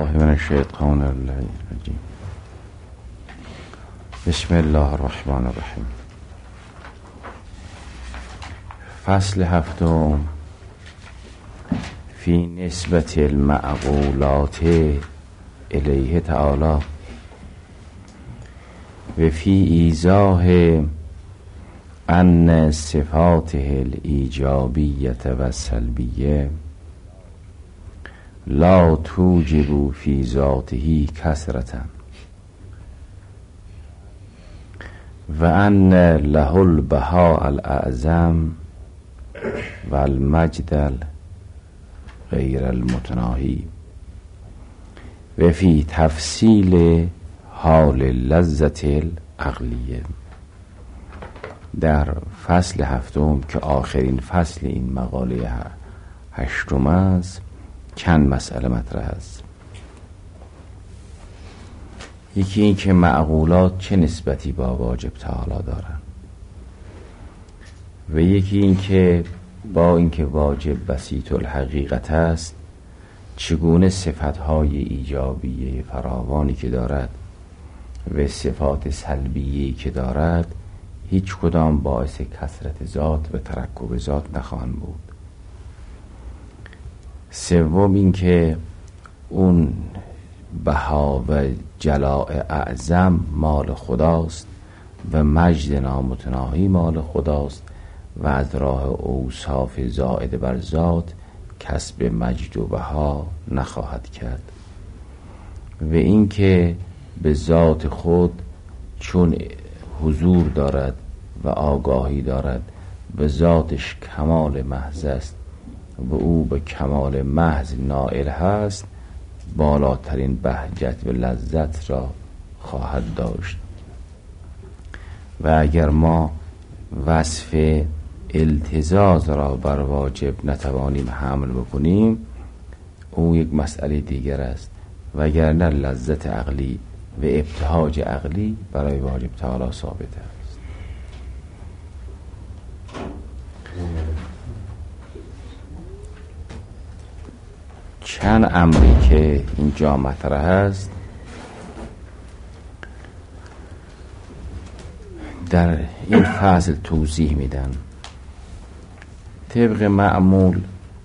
من الشیطان الرجیم. بسم الله الرحمن الرحیم. فصل هفتم فی نسبت المعقولات الیه تعالی و فی ایضاح ان صفاته الایجابیه و السلبیه لا توجب فی ذاته کثرة و ان له البهاء الاعظم و المجد غیر المتناهی و فی تفصیل حال لذت العقلیه. در فصل هفتم که آخرین فصل این مقاله هشتم است چند مسئله مطرح است. یکی این که معقولات چه نسبتی با واجب تعالی دارند و یکی این که با اینکه واجب بسیط الحقیقت است چگونه صفتهای ایجابیه فراوانی که دارد و صفات سلبیه‌ای که دارد هیچ کدام باعث کثرت ذات و ترکب ذات نخواهند بود. سوم این که اون بها و جلاء اعظم مال خداست و مجد نامتناهی مال خداست و از راه اوصاف زائد بر ذات کسب مجد و بها نخواهد کرد. و این که به ذات خود چون حضور دارد و آگاهی دارد به ذاتش کمال محض است و او به کمال محض نائل هست بالاترین بهجت و لذت را خواهد داشت. و اگر ما وصف التزاز را بر واجب نتوانیم حمل بکنیم او یک مسئله دیگر است، وگرنه لذت عقلی و ابتهاج عقلی برای واجب تعالی ثابت است. چند امری که اینجا مطرح است در این فصل توضیح میدن. طبق معمول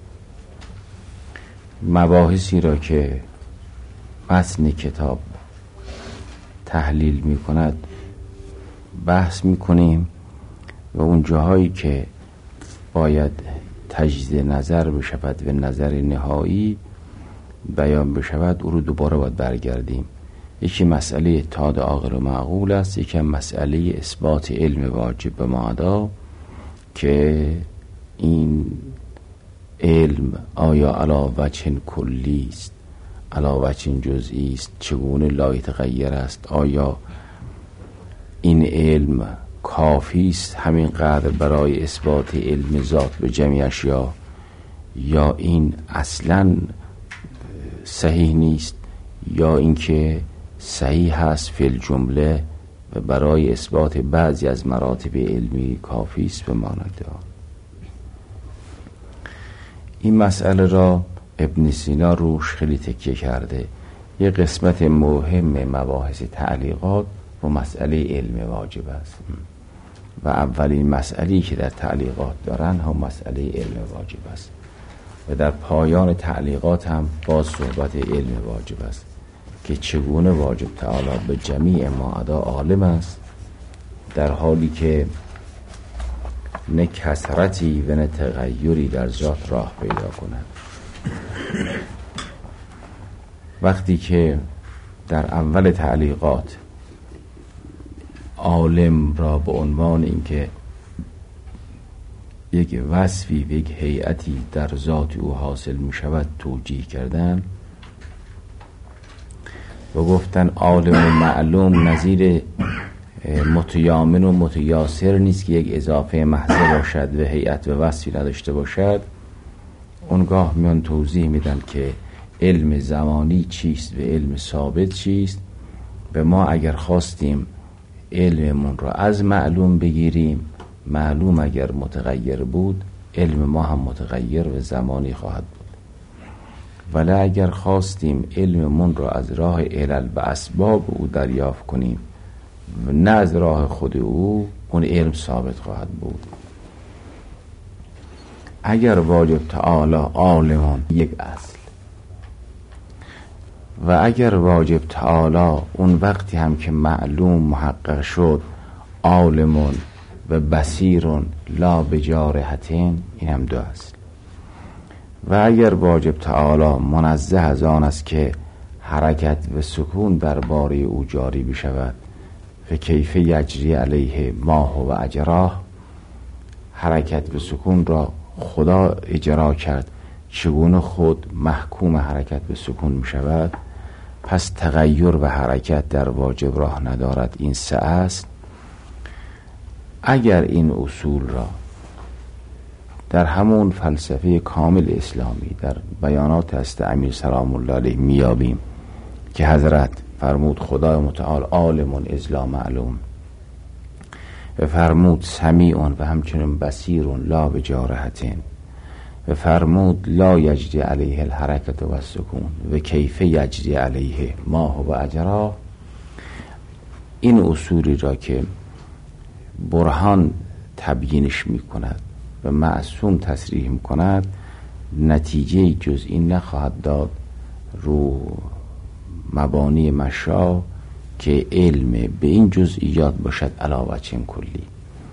مباحثی را که متن کتاب تحلیل میکند بحث میکنیم و اون جاهایی که باید تجدید نظر بشود و نظر نهایی بیان بشود او رو دوباره باید برگردیم. یکی مسئله اتحاد عاقل و معقول است، یکی مسئله اثبات علم واجب به معدا که این علم آیا علی وجه کلی است علی وجه جزئی است، چگونه لا یتغیر است، آیا این علم کافی است همینقدر برای اثبات علم ذات به جمعی اشیا یا این اصلا صحیح نیست یا اینکه صحیح هست فی الجمله و برای اثبات بعضی از مراتب علمی کافی است به مانند آن. این مسئله را ابن سینا روش خیلی تکیه کرده. یه قسمت مهم مباحث تعلیقات و مسئله علم واجب است و اولین مسئله‌ای که در تعلیقات دارن هم مسئله علم واجب است و در پایان تعلیقات هم باز صحبت علم واجب است که چگونه واجب تعالی به جمیع ما ادا عالم است در حالی که نه کثرتی و نه تغییری در ذات راه پیدا کند. وقتی که در اول تعلیقات عالم را به عنوان اینکه یک وصفی و یک هیئتی در ذات او حاصل می شود توجیه کردن و گفتن عالم و معلوم نظیر متیامن و متیاسر نیست که یک اضافه محض باشد و هیئت و وصفی نداشته باشد. اونگاه میان توضیح میدن که علم زمانی چیست و علم ثابت چیست و ما اگر خواستیم علممون را از معلوم بگیریم، معلوم اگر متغیر بود علم ما هم متغیر و زمانی خواهد بود ولی اگر خواستیم علممون را از راه علل و اسباب او دریافت کنیم نه از راه خود او، اون علم ثابت خواهد بود. اگر واجب تعالی عالمون یک اصل و اگر واجب تعالی اون وقتی هم که معلوم محقق شد عالمون و بصیرون لا بجارحتین، این هم دو اصل. و اگر واجب تعالی منزه از آن است که حرکت و سکون درباره او جاری بشود و کیف یجری علیه ما هو اجراه، حرکت و سکون را خدا اجرا کرد، چگونه خود محکوم حرکت و سکون می شود، پس تغییر و حرکت در واجب راه ندارد. این سه است. اگر این اصول را در همون فلسفه کامل اسلامی در بیانات است امیر سلام الله علیه میابیم که حضرت فرمود خدای متعال عالمون اذ معلوم و فرمود سمیعون و همچنین بصیرون لا بجارحتین و فرمود لا یجری علیه الحرکت و السکون و کیف یجری علیه ما هو اجرا. این اصولی را که برهان تبیینش می کند و معصوم تصریح می کند نتیجه جز این نخواهد داد رو مبانی مشا که علم به این جزئیات باشد علاوه چین کلی.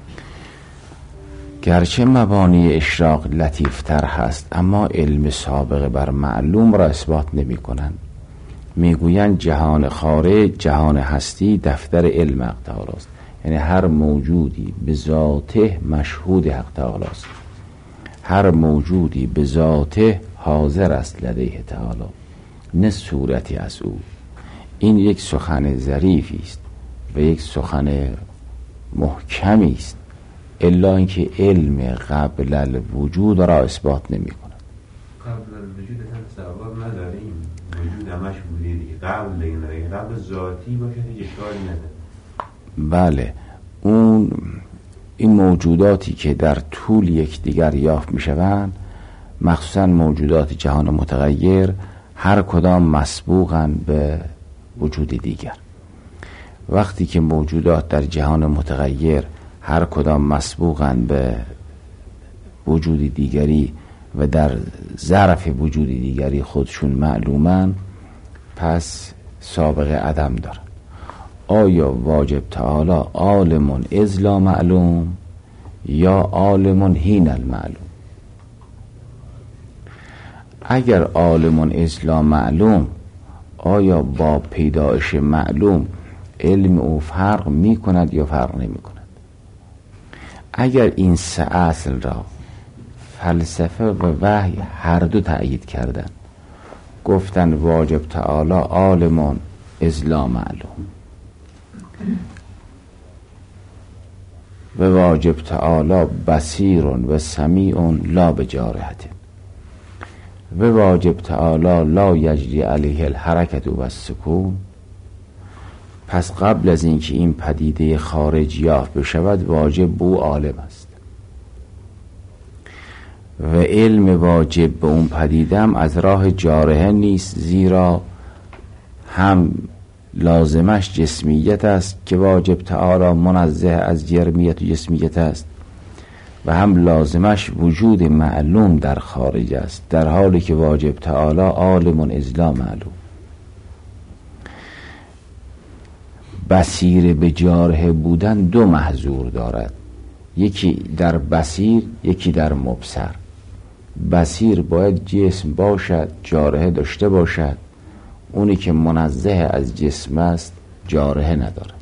گرچه مبانی اشراق لطیفتر هست اما علم سابقه بر معلوم را اثبات نمی کنند. میگویند جهان خارج، جهان هستی دفتر علم حق تعالی است، یعنی هر موجودی به ذاته مشهود حق تعالی است، هر موجودی به ذاته حاضر است لدیه تعالی، نه صورتی از او. این یک سخن ظریفی است و یک سخن محکمی است، الا اینکه علم قبل الوجود را اثبات نمی کند. قبل الوجود هم سبب نداریم، وجود همش بودی دیگه، قبل این رای قبل ذاتی باشه دیگه اشکالی نداره. بله، این موجوداتی که در طول یکدیگر یافت می شوند، مخصوصا موجودات جهان متغیر، هر کدام مسبوقند به وجود دیگر. وقتی که موجودات در جهان متغیر هر کدام مسبوقند به وجود دیگری و در ظرف وجود دیگری خودشون معلومن، پس سابقه عدم دارن. آیا واجب تعالی عالمون اذ لا معلوم یا عالمون حین المعلوم؟ اگر عالمون اذ لا معلوم، آیا با پیدایش معلوم علم او فرق می کند یا فرق نمی کند؟ اگر این سه اصل را فلسفه و وحی هر دو تأیید کردن، گفتن واجب تعالی عالمون اذ لا معلوم و واجب تعالی بصیرون و سمیعون لا بجارحتین و واجب تعالی لا یجری علیه الحرکت و السکون، پس قبل از اینکه این پدیده خارج یافت بشود واجب بو عالم است و علم واجب به اون پدیده هم از راه جارحه نیست، زیرا هم لازمش جسمیت است که واجب تعالی منزه از جرمیت و جسمیت است و هم لازمش وجود معلوم در خارج است، در حالی که واجب تعالی عالمون اذ لا معلوم. بصیر به جارحه بودن دو محظور دارد، یکی در بصیر، یکی در مبصر. بصیر باید جسم باشد، جارحه داشته باشد. اونی که منزه از جسم است جارحه ندارد.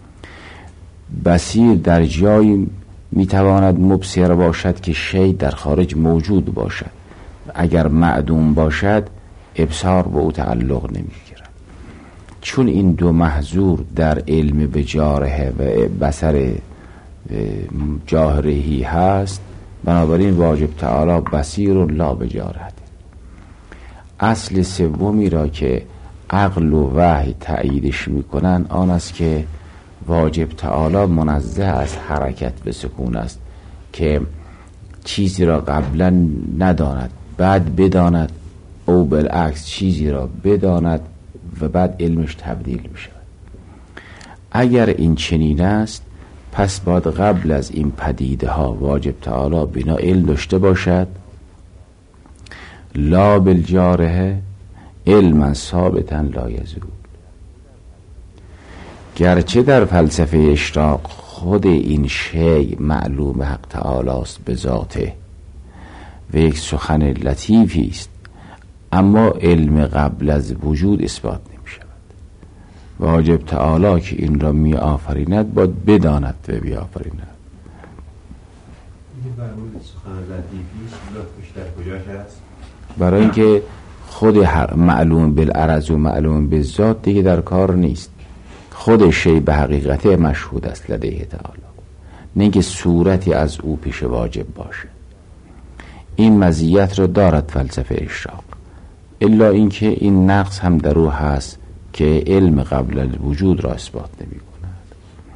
بصیر در جایی میتواند مبصر باشد که شی در خارج موجود باشد، اگر معدوم باشد ابصار به او تعلق نمیگیرد. چون این دو محظور در علم به جارحه و بصر جاهرهی هست، بنابراین واجب تعالی بصیر و لا بجارحت. اصل سومی را که عقل و وحی تأییدش میکنن آن است که واجب تعالی منزه از حرکت به سکون است، که چیزی را قبلا نداند بعد بداند او بالعکس چیزی را بداند و بعد علمش تبدیل بشود. اگر این چنین است پس باید قبل از این پدیده ها واجب تعالی بنا علم داشته باشد، لا بالجارحه علما ثابتا لا یزول. گرچه در فلسفه اشراق خود این شیء معلوم حق تعالی است به ذاته و یک سخن لطیفی است، اما علم قبل از وجود اثبات نمی شود. واجب تعالی که این را می آفریند باید بداند و بیافریند. این فرمود سخن لطیفی است، لطفش در کجاش هست؟ برای اینکه خود معلوم بالعرض و معلوم بالذات دیگه در کار نیست، خود شی به حقیقت مشهود است لدیه تعالی، نه اینکه صورتی از او پیش واجب باشه. این مزیت را دارد فلسفه اشراق، الا اینکه این نقص هم در او هست که علم قبل الوجود را اثبات نمی کند.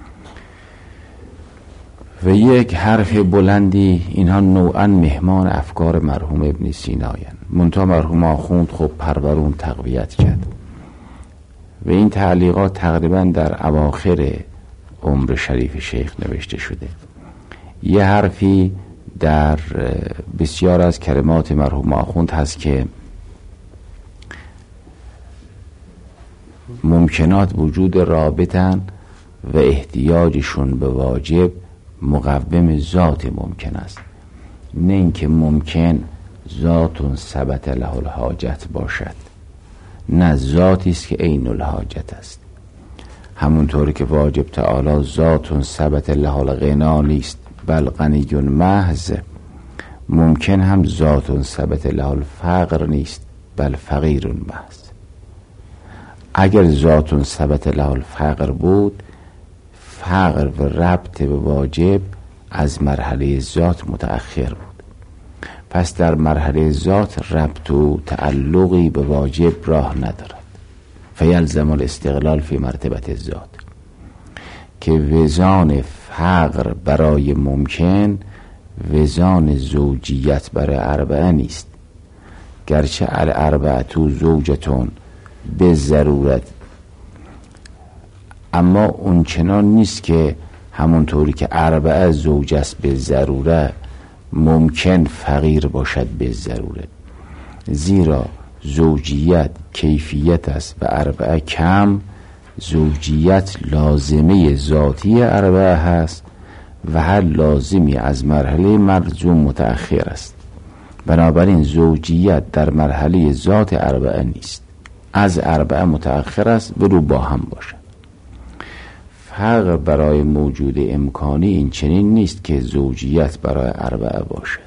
و یک حرف بلندی، اینها نوعا مهمان افکار مرحوم ابن سینایند، منتها مرحوم آخوند خب پرورون تقویت کرد و این تعلیقات تقریبا در اواخر عمر شریف شیخ نوشته شده. یه حرفی در بسیار از کلمات مرحوم آخوند هست که ممکنات وجود رابطن و احتیاجشون به واجب مقوم ذات ممکن است، نه اینکه ممکن ذات ثبت له الحاجت باشد، نه ذاتی است که عین الحاجت است. همونطوری که واجب تعالی ذات ثبت له الغنا نیست بل غنی محض، ممکن هم ذات ثبت له الفقر نیست بل فقیر محض. اگر ذات ثبت له الفقر بود، فقر و ربط به واجب از مرحله ذات متأخر بود، پس در مرحله ذات ربط و تعلقی به واجب راه ندارد. فیلزم الاستقلال فی مرتبه ذات، که وزان فقر برای ممکن وزان زوجیت برای اربعه نیست. گرچه الاربعه زوجتون به ضرورت، اما اون چنان نیست که همونطوری که اربعه زوج است به ضروره ممکن فقیر باشد به ضروره، زیرا زوجیت کیفیت است و اربعه کم. زوجیت لازمه ذاتی اربعه هست و هر لازمی از مرحله مرجوم متأخر است، بنابراین زوجیت در مرحله ذات اربعه نیست، از اربعه متأخر است و رو با هم باشد. فقر برای موجود امکانی این چنین نیست که زوجیت برای اربعه باشد،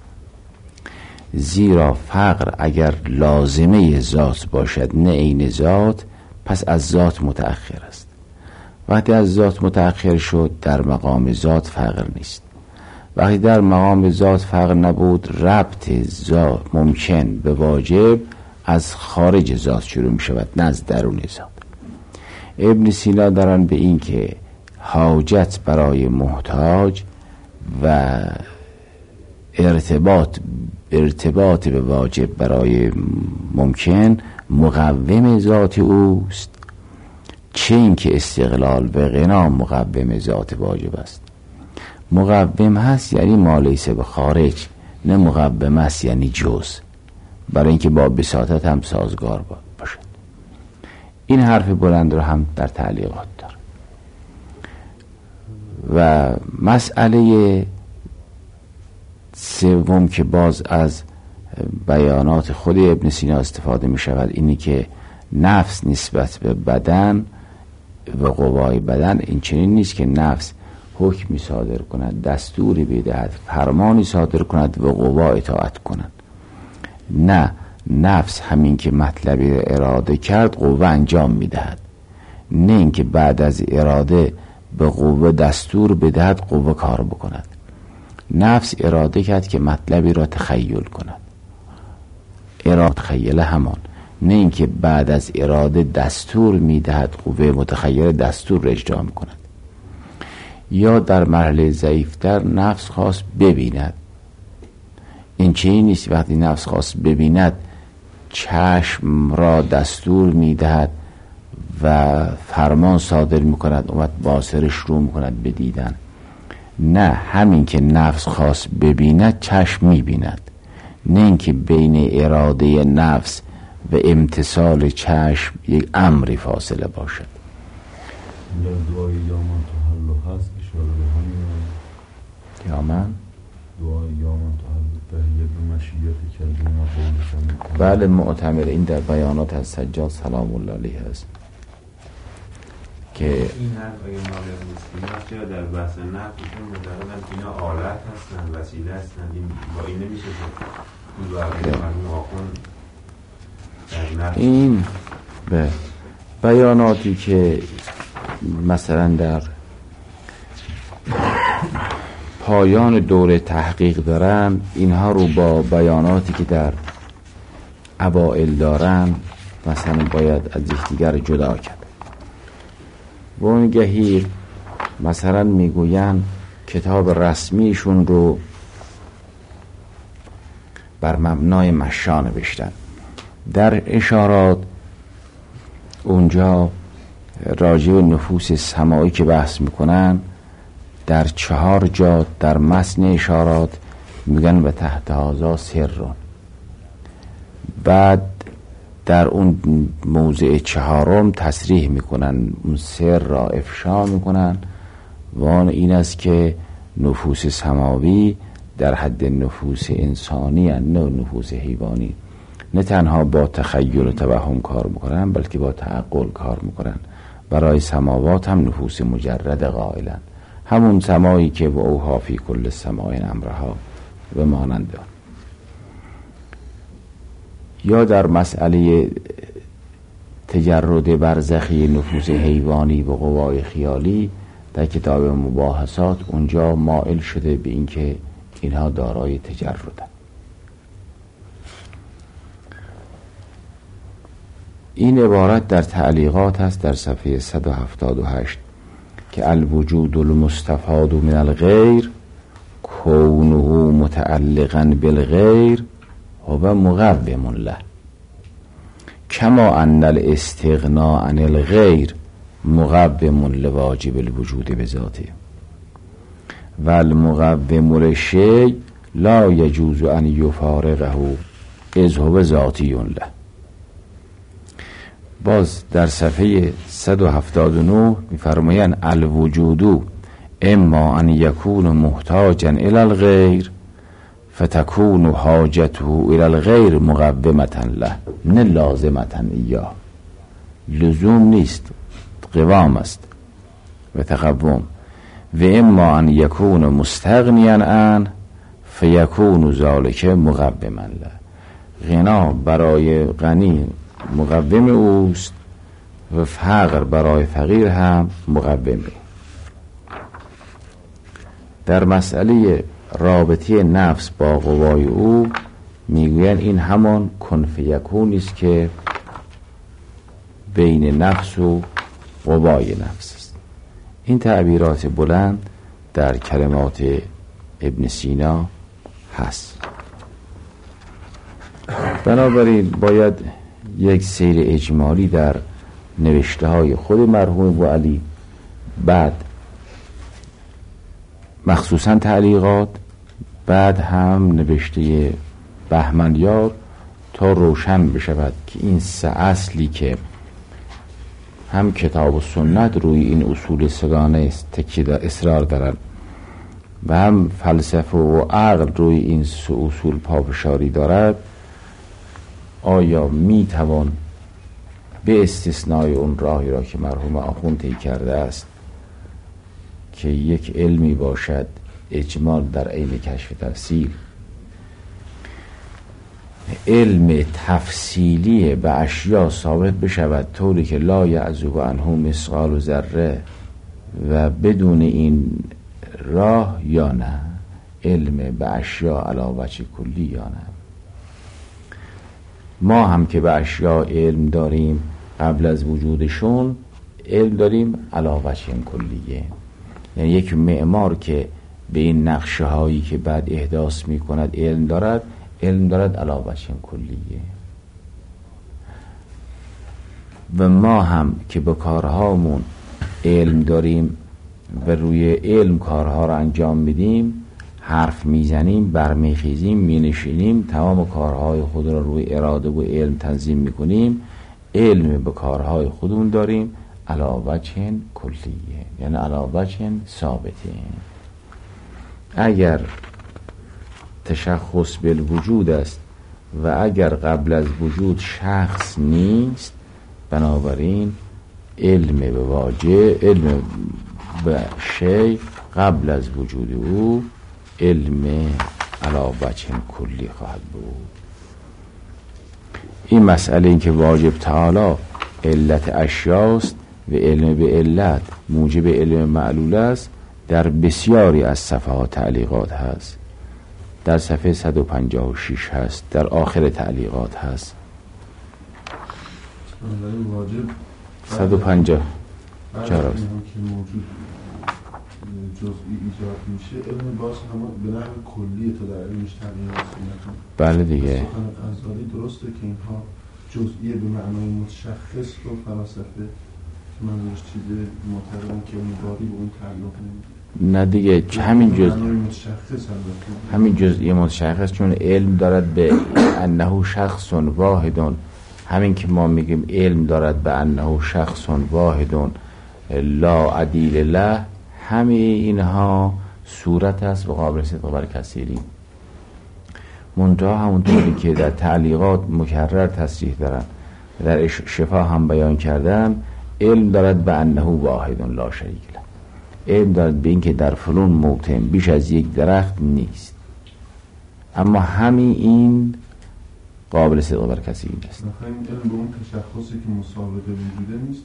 زیرا فقر اگر لازمه ذات باشد نه عین ذات، پس از ذات متأخر است. وقتی از ذات متأخر شد در مقام ذات فقر نیست. وقتی در مقام ذات فقر نبود، ربط ذات ممکن به واجب از خارج ذات شروع می شود نه از درون ذات. ابن سینا دارن به این که حاجت برای محتاج و ارتباط به واجب برای ممکن مقوم ذات اوست، چه این که استقلال به غنا مقوم ذات واجب است. مقوم هست یعنی مالیس به خارج، نه مقوم هست یعنی جز، برای اینکه با بساطت هم سازگار باشد. این حرف بلند رو هم در تعلیقات داره. و مسئله سوم که باز از بیانات خود ابن سینا استفاده می شود اینی که نفس نسبت به بدن و قوای بدن این چنین نیست که نفس حکمی صادر کند، دستوری بدهد، فرمانی صادر کند و قوا اطاعت کند. نه، نفس همین که مطلبی اراده کرد قوه انجام میدهد، نه اینکه بعد از اراده به قوه دستور بدهد قوه کار بکند. نفس اراده کرد که مطلبی را تخیل کند، اراده تخیل همان، نه اینکه بعد از اراده دستور میدهد قوه متخیل دستور را اجرا میکند. یا در مرحله ضعیفتر نفس خواست ببیند، این چیزی نیست وقتی نفس خواست ببیند چشم را دستور میدهد و فرمان صادر میکند، اومد باصرش رو میکند به دیدن. نه، همین که نفس خواست ببیند چشم میبیند، نه اینکه بین اراده نفس و امتثال چشم یک امری فاصله باشد. در دعای یامن تحلو هست اشاره به همین یامن دعای یامن تحلو بهیه به مشیت کلبین و قولشان. بله، معتمر. این در بیانات از سجاد سلام الله علیه هست که این حرف اگه مادر مسلمات چرا در بحث نفسشون معتقدن که اینا آلت هستن، وسیله هستن، این با این نمیشه که این واقعی مرموم آخون در نفس. این به بیاناتی که مثلا در پایان دوره تحقیق دارن، اینها رو با بیاناتی که در اوائل دارن مثلا باید از یکدیگر جدا کرد. و اونگهی مثلا میگوین کتاب رسمیشون رو بر مبنای مشا نوشتن. در اشارات اونجا راجع به نفوس سماعی که بحث میکنن، در 4 جا در متن اشارات میگن و تحت هذا سرون. بعد در اون موضع 4 تصریح میکنن، اون سر را افشا میکنن و آن این است که نفوس سماوی در حد نفوس انسانی هستند، نه نفوس حیوانی. نه تنها با تخیل و توهم کار میکنن بلکه با تعقل کار میکنن. برای سماوات هم نفوس مجرد قائلن، همون سمایی که و اوها فی کل سماء امرها و مانند آن. یا در مسئله تجرد برزخی نفوس حیوانی و قوای خیالی در کتاب مباحثات اونجا مائل شده به اینکه اینها دارای تجردن. این عبارت در تعلیقات هست در صفحه 178 که الوجود المستفاد من الغیر کونه متعلقا بالغیر هو مقوم له کما ان الاستغناء عن الغیر مقوم لواجب الوجود بذاته و المقوم للشیء لا یجوز ان یفارقه اذ هو ذاتی له. باز در صفحه 179 می‌فرمایند الوجود اما ان یکون محتاجا الی الغیر فتكون حاجته الى الغیر مقومة له نه لازمة ایاه. لزوم نیست، قوام است و تقوم. و اما ان یکون مستغنیا عنه فیکون ذلک مقوما له. غنا برای غنی مقوم اوست و فقر برای فقیر هم مقومه. در مسئله رابطه نفس با قوای او میگوین این همان کن فیکونی است که بین نفس و قوای نفس است. این تعبیرات بلند در کلمات ابن سینا هست. بنابراین باید یک سیر اجمالی در نوشته های خود مرحوم ابوعلی، بعد مخصوصا تعلیقات، بعد هم نوشته بهمنیار تا روشن بشود که این 3 اصلی که هم کتاب و سنت روی این اصول سگانه اصرار دارن و هم فلسفه و عقل روی این 3 اصول پافشاری دارد، آیا می توان به استثنای اون راهی را که مرحوم آخوند طی کرده است که یک علمی باشد اجمال در عین کشف تفصیل، علم تفصیلی به اشیاء ثابت بشود طوری که لا یعزب عنه مثقال ذره و بدون این راه، یا نه علم به اشیاء علی وجه کلی یا نه؟ ما هم که به اشیاء علم داریم قبل از وجودشون، علم داریم علی وجه کلیه. یعنی یک معمار که به این نقشه هایی که بعد احداث می کند علم دارد، علم دارد علی وجه کلیه. و ما هم که به کارهامون علم داریم و روی علم کارها رو انجام میدیم، حرف میزنیم، برمیخیزیم، مینشینیم، تمام کارهای خود رو روی اراده و علم تنظیم میکنیم، علم به کارهای خودمون داریم علی وجه کلیه، یعنی علی وجه ثابته. اگر تشخص بالوجود است و اگر قبل از وجود شخص نیست، بنابراین علم به واجه، علم به شیء قبل از وجود او علم علی وجه کلی خواهد بود. این مسئله این که واجب تعالی علت اشیاست و علم به علت موجب علم معلول است، در بسیاری از صفحات تعلیقات هست. در صفحه 156 هست، در آخر تعلیقات هست. واجب 150 چرا که موجود جزئی ایجاد میشه، علم باز هم به نحو کلیه تا در علمش تغییر نکنه. بله دیگه. سخن غزالی درسته که اینها جزئی به معنای متشخص رو فلاسفه منظورش چیز معتبرن که اون باری به اون تعلق نمیده. نه دیگه، همین جزئی متشخص، چون علم دارد به انه شخص واحد. همین که ما میگیم علم دارد به انه شخص واحد لا عدیل له، همه اینها صورت است و قابل صدق بر کثیری. منتها همونطوری که در تعلیقات مکرر تصریح دارن، در شفا هم بیان کردن، علم دارد به انه واحد لا شریک له. علم دارد به این که در فلان موطن بیش از یک درخت نیست، اما همین این قابل صدق بر کثیری است. این علم به اون تشخصی که مسابقه وجوده نیست.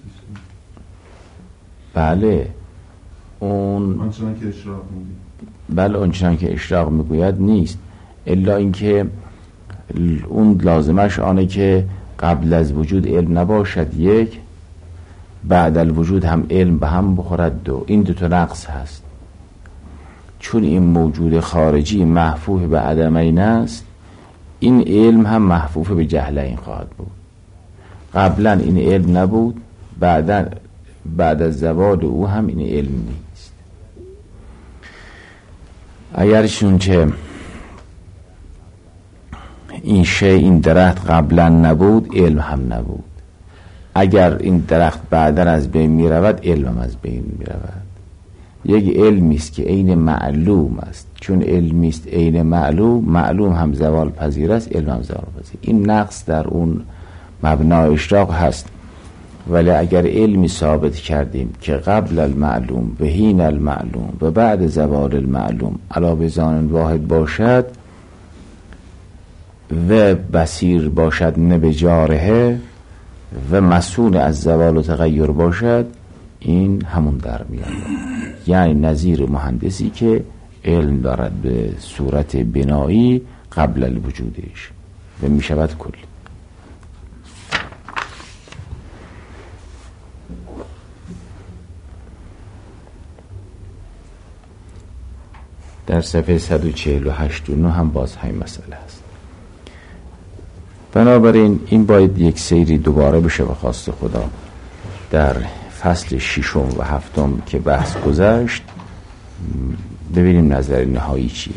بله، اون آنچنان که اشراق میگه. بله، آنچنان که اشراق میگوید نیست، الا اینکه اون لازمش آنه که قبل از وجود علم نباشد یک، بعد الوجود هم علم به هم بخورد دو. این دو تا نقص هست. چون این موجود خارجی محفوف به عدمین است، این علم هم محفوف به جهلین خواهد بود. قبلا این علم نبود، بعد از زوال او هم این علم نیست. اگر چونچه این شی، این درخت قبلا نبود، علم هم نبود. اگر این درخت بعدا از بین می رود، علم هم از بین می رود. یک علمی است که عین معلوم است. چون علمی است عین معلوم، معلوم هم زوال پذیر است، علم هم زوال پذیر. این نقص در اون مبنای اشراق هست. ولی اگر علمی ثابت کردیم که قبل المعلوم و حین المعلوم و بعد زوال المعلوم علی بزان واحد باشد و بصیر باشد نه بجاره و مسئول از زوال و تغییر باشد، این همون در میاد. یعنی نظیر مهندسی که علم دارد به صورت بنایی قبل الوجودش و می شود کل. در صفحه 148 و 9 هم باز همین مسئله است. بنابراین این باید یک سیری دوباره بشه به خواست خدا. در فصل 6 و 7 که بحث گذشت ببینیم نظر نهایی چیه.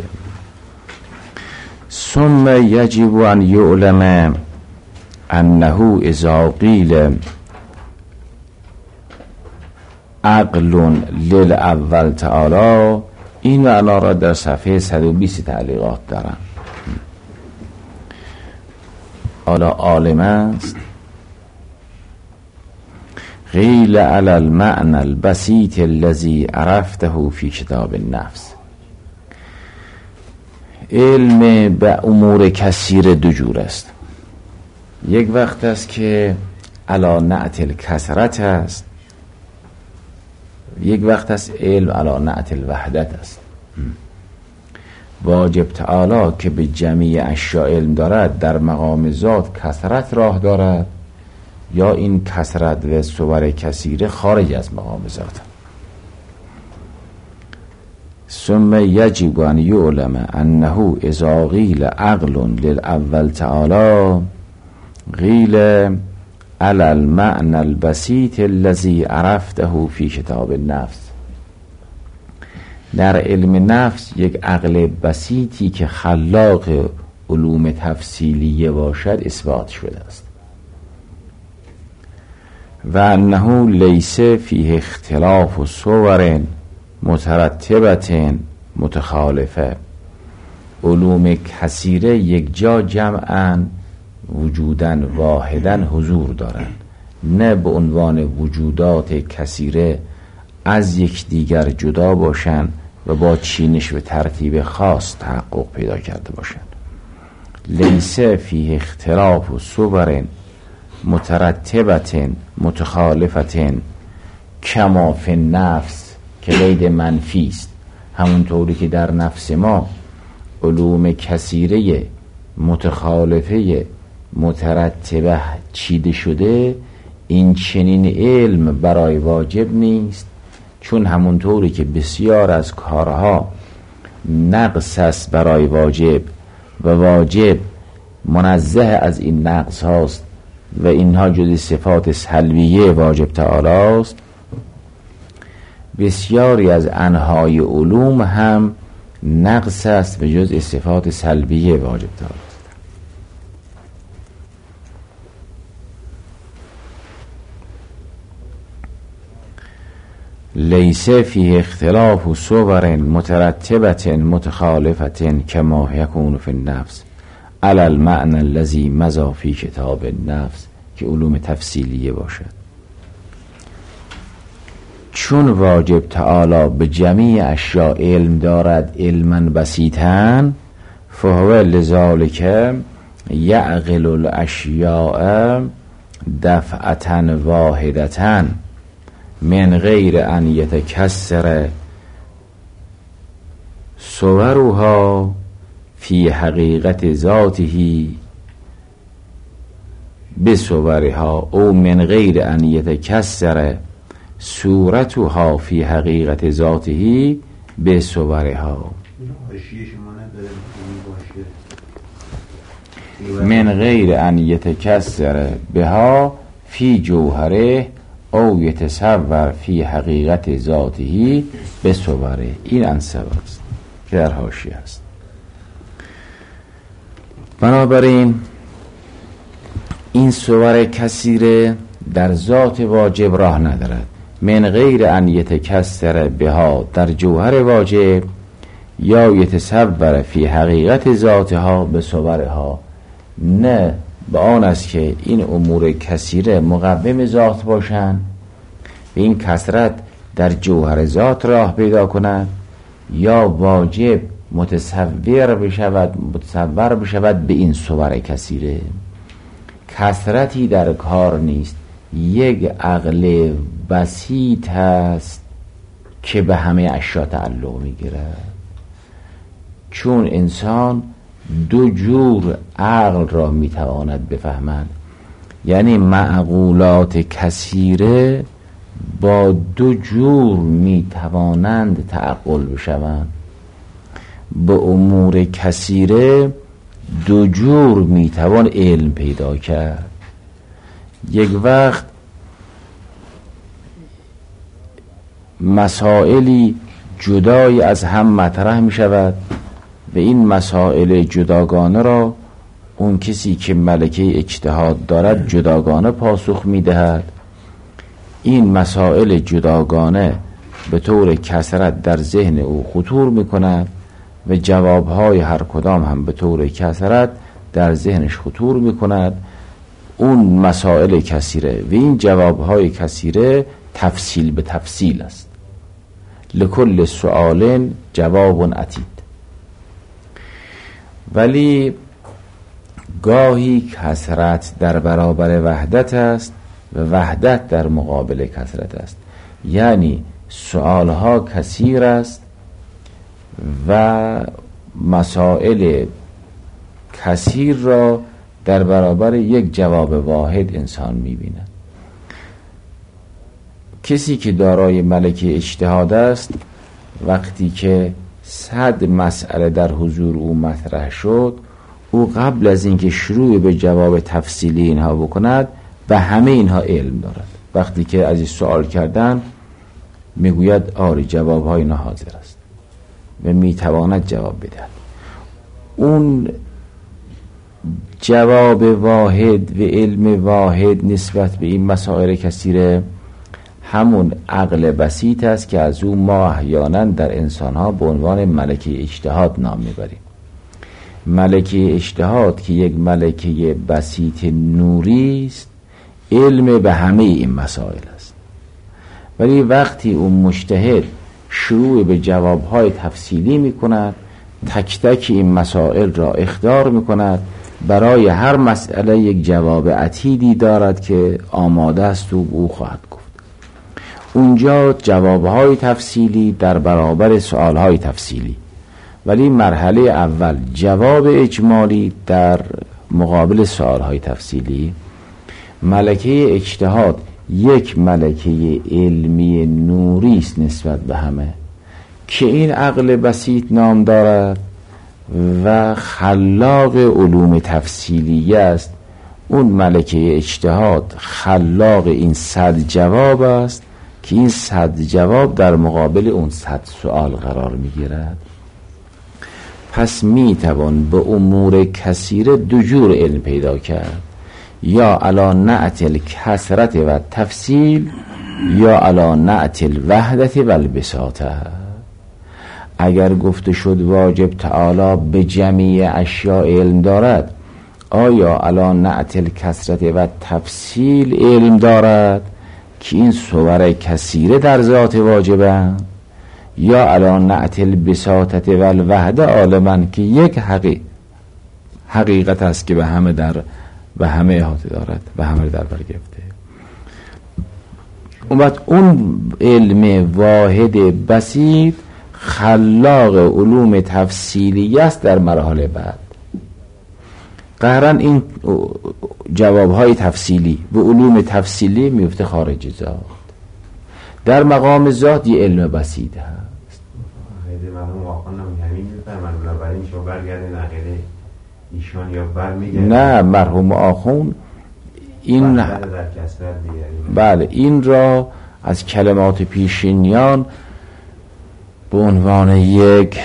ثم یجب ان یعلم انه اذا قیل عقل للاول تعالی، این معنا را در صفحه 120 تعلیقات دارم. حالا عالم است قیل علی المعنى البسيط الذي عرفته في کتاب النفس. علم به امور کثیر دو جور است. یک وقت است که علی نعت الکثرت است، یک وقت است علم علی نعت الوحدت است. واجب تعالی که به جمیع اشیاء علم دارد، در مقام ذات کثرت راه دارد، یا این کثرت و صور کثیره خارج از مقام ذات. ثم یجب ان یعلم انه اذا قیل عقل للاول تعالی قیل علی المعنى البسيط الذي عرفته فی کتاب النفس. در علم نفس یک عقل بسیطی که خلاق علوم تفصیلیه باشد اثبات شده است. و انه لیس فیه اختلاف صور مترتبة متخالفه. علوم کثیره یک جا جمعاً وجوداً واحداً حضور دارند، نه به عنوان وجودات کثیره از یکدیگر جدا باشند و با چینش و ترتیب خاص تحقق پیدا کرده باشند. لیس فیه اختلاف و صور مترتبة متخالفة کما فی النفس، که قید منفی است. همونطوری که در نفس ما علوم کثیره متخالفه مترتبه چیده شده، این چنین علم برای واجب نیست، چون همونطوری که بسیار از کارها نقص است برای واجب و واجب منزه از این نقص هاست و اینها جز صفات سلبیه واجب تعالی است، بسیاری از انواع علوم هم نقص است و جز صفات سلبیه واجب تعالی است. لیس فیه اختلاف صور مترتبة متخالفة کما یکون فی النفس علی المعنى الذی مضی فی کتاب النفس، که علوم تفصیلیه باشد. چون واجب تعالی به جمیع اشیاء علم دارد علما بسیطا، فهو لذالک یعقل الاشیاء دفعة واحدة من غیر ان یتکسر صورها فی حقیقت ذاته بصورها او من غیر ان یتکسر صورتها فی حقیقت ذاته بصورها. من غیر ان یتکسر بها فی جوهره او یتصور فی حقیقت ذاته بصوره. این انصب است که در حاشیه است. بنابراین این صور کثیره در ذات واجب راه ندارد. من غیر ان یتکسر بها در جوهر واجب یا یتصور فی حقیقت ذاتها بصورها، نه به آن است که این امور کثیره مقوم ذات باشند و این کثرت در جوهر ذات راه پیدا کند، یا واجب متصور بشود به این صور کثیره. کثرتی در کار نیست، یک عقل بسیط است که به همه اشیا تعلق میگیرد. چون انسان دو جور عقل را میتواند بفهمد، یعنی معقولات کثیره با دو جور میتوانند تعقل بشوند. به امور کثیره دو جور میتوان علم پیدا کرد. یک وقت مسائلی جدای از هم مطرح می شود و این مسائل جداگانه را اون کسی که ملکه اجتهاد دارد جداگانه پاسخ می دهد. این مسائل جداگانه به طور کثرت در ذهن او خطور می کند و جوابهای هر کدام هم به طور کثرت در ذهنش خطور می کند. اون مسائل کثیره و این جوابهای کثیره تفصیل به تفصیل است. لکل سؤال جواب عتید. ولی گاهی کثرت در برابر وحدت است و وحدت در مقابل کثرت است، یعنی سؤالها کثیر است و مسائل کثیر را در برابر یک جواب واحد انسان می‌بیند. کسی که دارای ملکه اجتهاد است، وقتی که 100 مسئله در حضور او مطرح شد، او قبل از اینکه شروع به جواب تفصیلی اینها بکند به همه اینها علم دارد. وقتی که از این سوال کردن میگوید آری جوابهای اینها حاضر است و میتواند جواب بدهد. اون جواب واحد و علم واحد نسبت به این مسائل کثیره همون عقل بسیط است که از اون ما احیانا در انسانها به عنوان ملکه اجتهاد نام میبریم. ملکه اجتهاد که یک ملکه بسیط نوری است، علم به همه این مسائل است. ولی وقتی اون مجتهد شروع به جوابهای تفصیلی میکند، تک تک این مسائل را اخطار میکند، برای هر مسئله یک جواب عتیدی دارد که آماده است و او خواهد گفت. اونجا جوابهای تفصیلی در برابر سوالهای تفصیلی، ولی مرحله اول جواب اجمالی در مقابل سوالهای تفصیلی. ملکه اجتهاد یک ملکه علمی نوری است نسبت به همه که این عقل بسیط نام دارد و خلاق علوم تفصیلیه است. اون ملکه اجتهاد خلاق این 100 جواب است که این 100 جواب در مقابل اون 100 سوال قرار میگیرد. پس میتوان به امور کثیره دو جور علم پیدا کرد، یا علی نعت الکثرت و تفصیل یا علی نعت الوحدت و البساطه. اگر گفته شد واجب تعالی به جمیع اشیاء علم دارد، آیا علی نعت الکثرت و تفصیل علم دارد که این صور کثیره در ذات واجبه، یا علی نعت البساطه و الوحده عالما که یک حقیقت است که به همه احاطه دارد، به همه در بر گرفته. اون علم واحد بسیط خلاق علوم تفصیلی است در مراحل بعد. قهرن این جوابهای تفصیلی و علوم تفصیلی میفته خارج ذات. در مقام ذات یه علم بسیط هست. خیلی مرحوم آخوان همین میفهمن، برای این شما برگردین عقیده ایشان یا برمیگردین؟ نه، مرحوم آخون این بله این را از کلمات پیشینیان به عنوان یک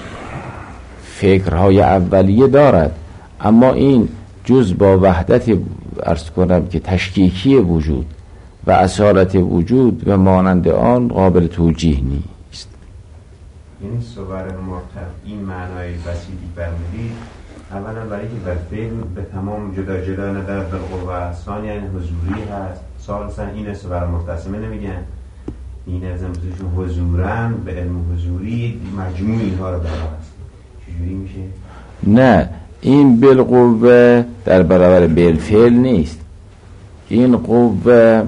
فکرهای اولیه دارد، اما این جز با وحدت عرض کنم که تشکیکی وجود و اصالت وجود و مانند آن قابل توجیه نیست. این صور مرتب این معنای بسیطی برمیدید. اولا برای که بر فعل به تمام جدا جدا ندارد بالقوه، ثانیاً حضوری هست، ثالثاً این صور مختصمه نمیگن، این از امروزشون حضورن به علم حضوری مجموع اینها رو دارست. چجوری میشه؟ نه، این بالقوه در برابر بالفعل نیست. این قوه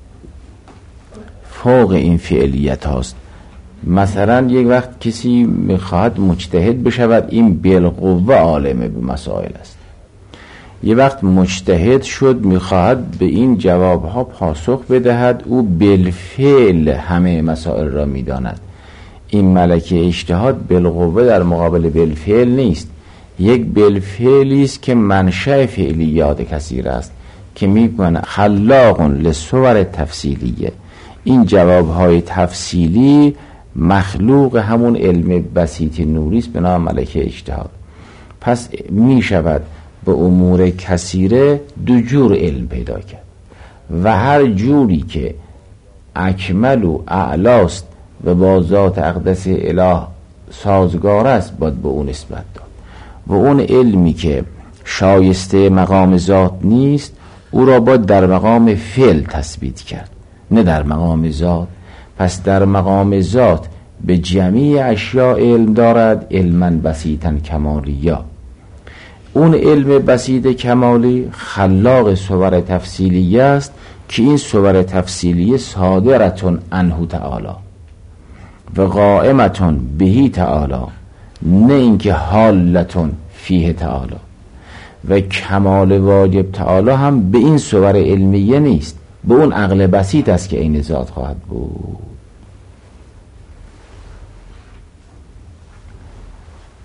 فوق این فعلیت هاست. مثلا یک وقت کسی میخواهد مجتهد بشود، این بالقوه عالمه به مسائل است. یک وقت مجتهد شد میخواهد به این جوابها پاسخ بدهد، او بالفعل همه مسائل را میداند. این ملکه اجتهاد بالقوه در مقابل بالفعل نیست، یک بالفعلی است که منشأ فعلیات کثیر است که میگویند خلاق لصور تفصیلیه. این جوابهای تفصیلی مخلوق همون علم بسیط نوری است به نام ملکه اجتهاد. پس می شود به امور کثیره دو جور علم پیدا کرد و هر جوری که اکمل و اعلاست و با ذات اقدس اله سازگار است باید به اون نسبت داد، و اون علمی که شایسته مقام ذات نیست او را باید در مقام فعل تثبیت کرد، نه در مقام ذات. پس در مقام ذات به جمیع اشیاء علم دارد، علما بسیطا کمالیا. اون علم بسیط کمالی خلاق صور تفصیلی است که این صور تفصیلی صادرتون عنه تعالی و قائمتون بهی تعالی، نه اینکه حالتون فیه تعالی. و کمال واجب تعالی هم به این صور علمیه نیست، به اون عقل بسیط است که این ذات خواهد بود.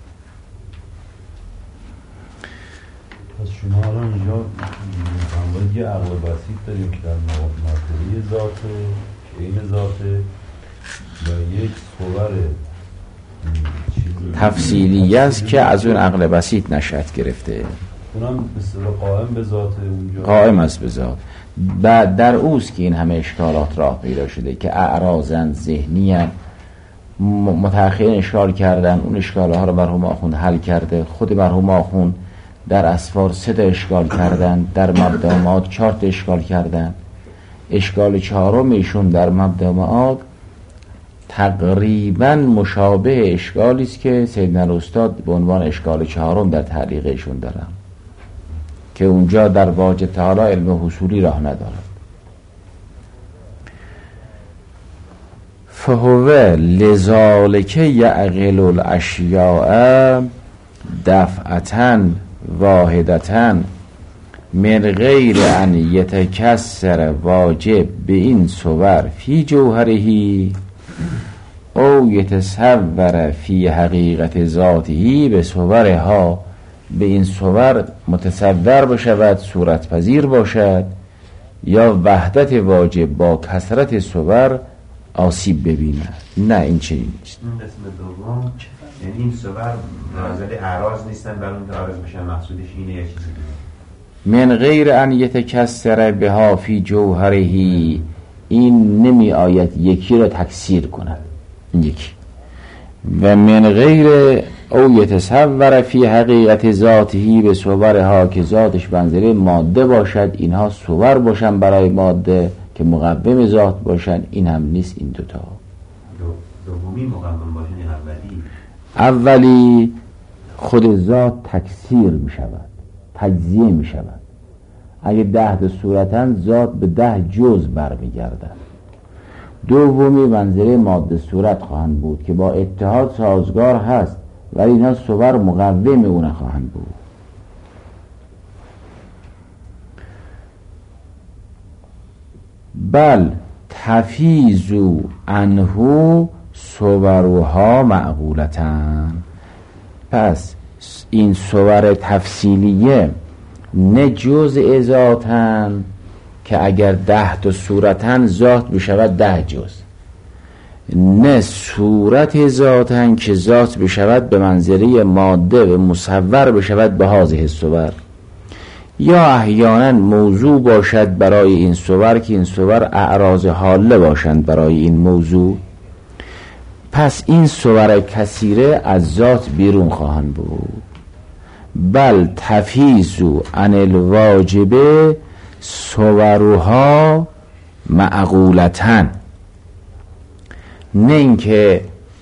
پس شما الان اینجا فرمودید یه عقل بسیط داریم که در مرتبه ذاته که این ذاته و یک صور تفصیلی است که از اون عقل بسیط نشأت گرفته، اونم مثل قائم به ذاته، اونجا قائم است به ذات. بعد در اوست که این همه اشکالات راه پیدا شده که اعراضن ذهنی متأخرین اشکال کردن، اون اشکالها رو مرحوم آخوند حل کرده. خود مرحوم آخوند در اسفار 3 اشکال کردن، در مبدأ معاد 4 اشکال کردن. اشکال 4 ایشون در مبدأ معاد تقریبا مشابه اشکالی است که سیدنا الاستاد به عنوان اشکال 4 در تعلیقشون دارن که اونجا در واجب تعالی علم حصولی راه ندارد. فهو لذالک یعقل الاشیاء دفعتاً واحدتاً من غیر ان یتکسر واجب به این صور فی جوهره او یتصور فی حقیقت ذاته به صورها، به این صور متصور بشود، صورت پذیر باشد، یا وحدت واجب با کثرت صور آسیب ببیند. نه این چنین نیست. این قسم دوم یعنی این صور نازل اعراض نیستن، بر اون تعارض بشن، مقصودش اینه یا چیزی دیگه؟ من غیر ان یتکسر بها فی جوهره، این نمی آید یکی را تکثیر کند، این یکی. و من غیر او یتصور فی حقیقت ذاته به صورها، که ذاتش منظره ماده باشد، اینها صور باشن برای ماده که مقوم ذات باشن، این هم نیست. این دوتا دومی مقوم باشن، اولی خود ذات تکثیر می شود، تجزیه می شود. اگه 10 صورتن ذات به 10 جز برمی گردن. دومی منظره ماده صورت خواهند بود که با اتحاد سازگار هست، ولی اینها صور مقوم اون خواهند بود. بل تفیزو انهو صورها معقولتن. پس این صور تفصیلیه نه جزء ذاتن که اگر 10 صورتن ذات بشود 10 جز، نه صورت ذاتن که ذات بشود به منظره ماده و مصور بشود به هذه الصور، یا احیانا موضوع باشد برای این صور که این صور اعراض حاله باشند برای این موضوع. پس این صور کثیره از ذات بیرون خواهند بود. بل تفیزو عن الواجب صورها معقولتن، نه اینکه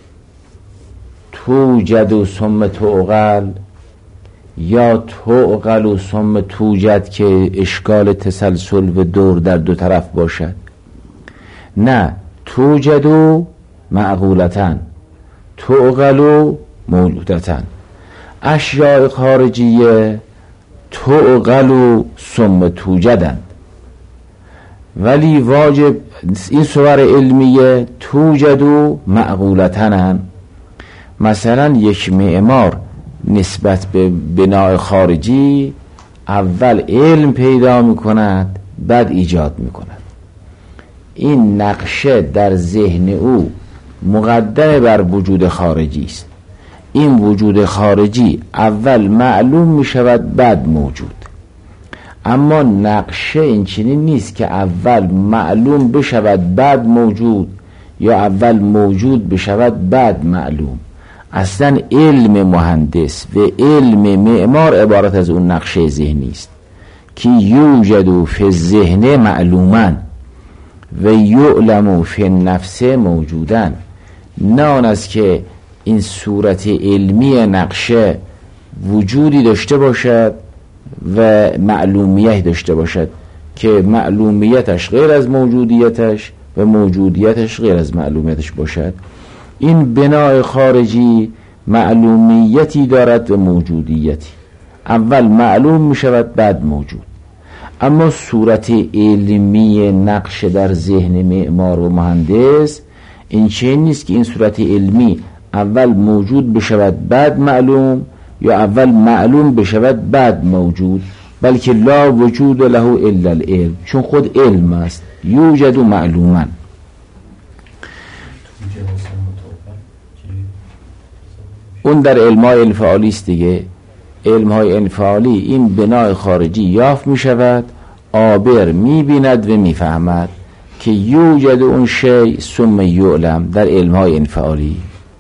توجد و ثم تعقل یا تعقل و ثم توجد که اشکال تسلسل و دور در دو طرف باشد. نه، توجد و معقولتن، تعقل و مولودتن. اشیاء خارجیه تعقل و ثم توجدن، ولی واجب این صور علمیه توجد و معقولتنن. مثلا یک معمار نسبت به بناء خارجی اول علم پیدا میکند بعد ایجاد میکند. این نقشه در ذهن او مقدم بر وجود خارجی است. این وجود خارجی اول معلوم میشود بعد موجود. اما نقشه این چنین نیست که اول معلوم بشود بعد موجود، یا اول موجود بشود بعد معلوم. اصلا علم مهندس و علم معمار عبارت از اون نقشه ذهنی است که یوجد فی الذهن معلوما و یعلم فی النفس موجودن. نه آن است که این صورت علمی نقشه وجودی داشته باشد و معلومیت داشته باشد که معلومیتش غیر از موجودیتش و موجودیتش غیر از معلومیتش باشد. این بنای خارجی معلومیتی دارد و موجودیتی، اول معلوم می شود بعد موجود. اما صورت علمی نقش در ذهن معمار و مهندس این چنین نیست که این صورت علمی اول موجود بشود بعد معلوم، یا اول معلوم بشود بعد موجود. بلکه لا وجود له الا العلم، چون خود علم است. یوجد معلوما. اون در علم‌های انفعالی است دیگه. علم‌های انفعالی این بنای خارجی یافت می شود، عابر می بیند و می فهمد که یوجد اون شیء ثم یعلم در علم‌های انفعالی.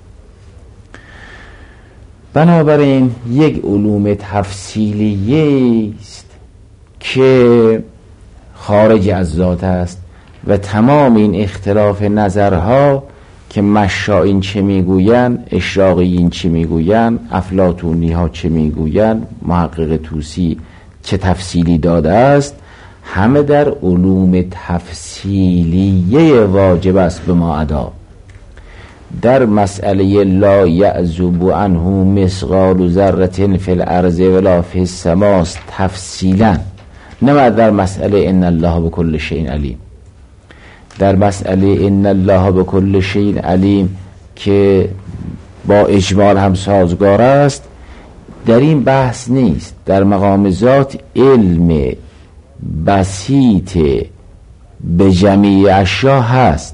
بنابراین یک علوم تفصیلیه است که خارج از ذات است و تمام این اختلاف نظرها که مشائین چه میگویند، اشراقیین چه میگویند، افلاطونی ها چه میگویند، محقق طوسی چه تفصیلی داده است، همه در علوم تفصیلیه واجب است به ما ادا. در مسئله لا یعزب عنه مثقال ذره فی الارض ولا فی السماء تفصیلا، نه در مسئله ان الله بكل شیء علیم. در مسئله ان الله بكل شیء علیم که با اجمال هم سازگار است، در این بحث نیست. در مقام ذات علم بسیط به جمیع اشیا هست.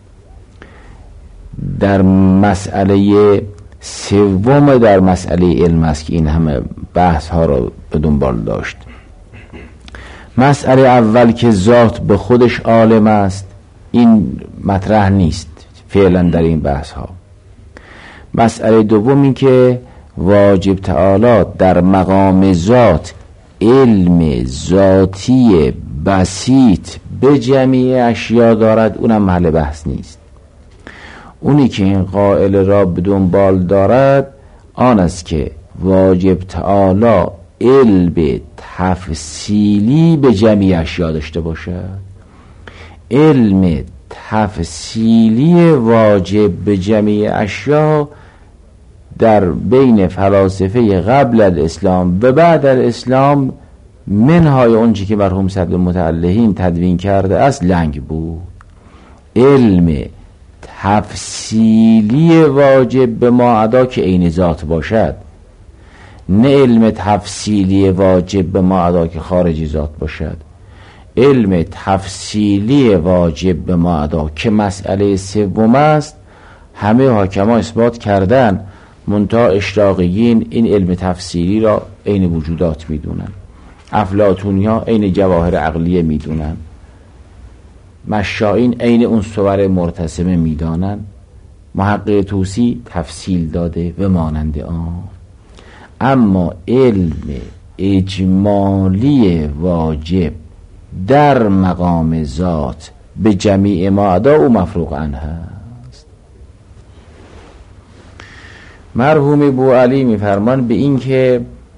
در مسئله سوم در مسئله علم است که این همه بحث ها را به دنبال داشت. مسئله اول که ذات به خودش عالم است، این مطرح نیست فعلا در این بحث ها. مسئله دوم این که واجب تعالی در مقام ذات علم ذاتی بسیط به جمیع اشیا دارد، اونم محل بحث نیست. اونی که این قائل را به دنبال دارد آن است که واجب تعالی علم تفصیلی به جمیع اشیا داشته باشد. علم تفصیلی واجب به جمیع اشیا در بین فلاسفه قبل الاسلام و بعد الاسلام منهای اونچه که مرحوم صدر متعلهین تدوین کرده است لنگ بود. علم تفصیلی واجب به ما ادا که عین ذات باشد، نه علم تفصیلی واجب به ما ادا که خارج ذات باشد. علم تفصیلی واجب به ما ادا که مسئله سوم است، همه حاکما اثبات کردن، منتها اشراقیین این علم تفصیلی را عین وجودات میدونن، افلاطونی ها عین جواهر عقلیه میدونن، مشائین عین اون صور مرتسمه میدانن، محقق طوسی تفصیل داده و مانند آن. اما علم اجمالی واجب در مقام ذات به جمیع ما ادا او مفروغ عنه است. مرحوم بوعلی میفرمان به این که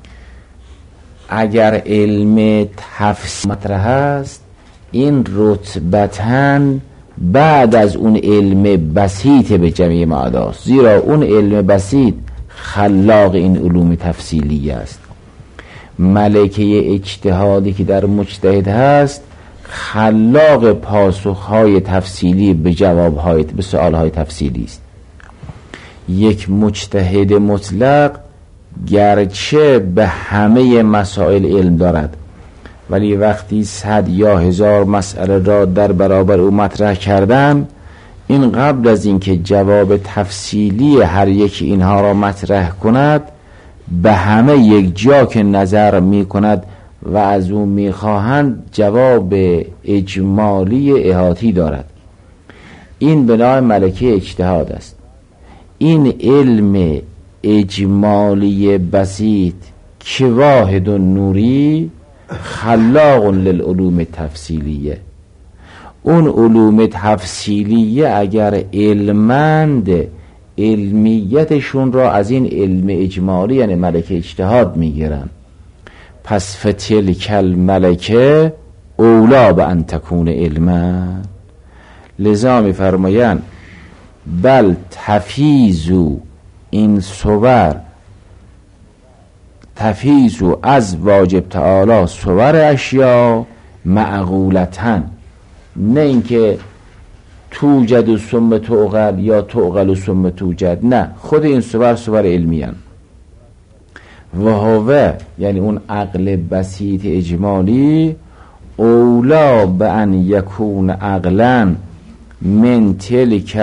اگر علم تفصیل مطرح است، این رتبتاً بعد از اون علم بسیط به جمیع ما ادا است، زیرا اون علم بسیط خلاق این علوم تفصیلی است. ملکه اجتهادی که در مجتهد هست خلاق پاسخهای تفصیلی به جوابهای به سؤالهای تفصیلی است. یک مجتهد مطلق گرچه به همه مسائل علم دارد، ولی وقتی 100 یا 1000 مسئله را در برابر او مطرح کردن، این قبل از اینکه جواب تفصیلی هر یک اینها را مطرح کند به همه یک جا که نظر می کند و از او می خواهند جواب اجمالی احاطی دارد. این بنای ملکه اجتهاد است. این علم اجمالی بسیط که واحد نوری خلاق للعلوم تفصیلیه. اون علوم تفصیلیه اگر علمند، علمیتشون را از این علم اجمالی یعنی ملکه اجتهاد میگیرن. پس فتلک الملکه اولا به ان تکون علما. لذا میفرمایند بل تفیزو این صور، تفیزو از واجب تعالی صور اشیا معقولتن، نه اینکه توجد و ثم تعقل یا تعقل و ثم توجد، نه، خود این صور علمی هستند. و هو یعنی اون عقل بسیط اجمالی اولا به ان یکون عقلا من تلک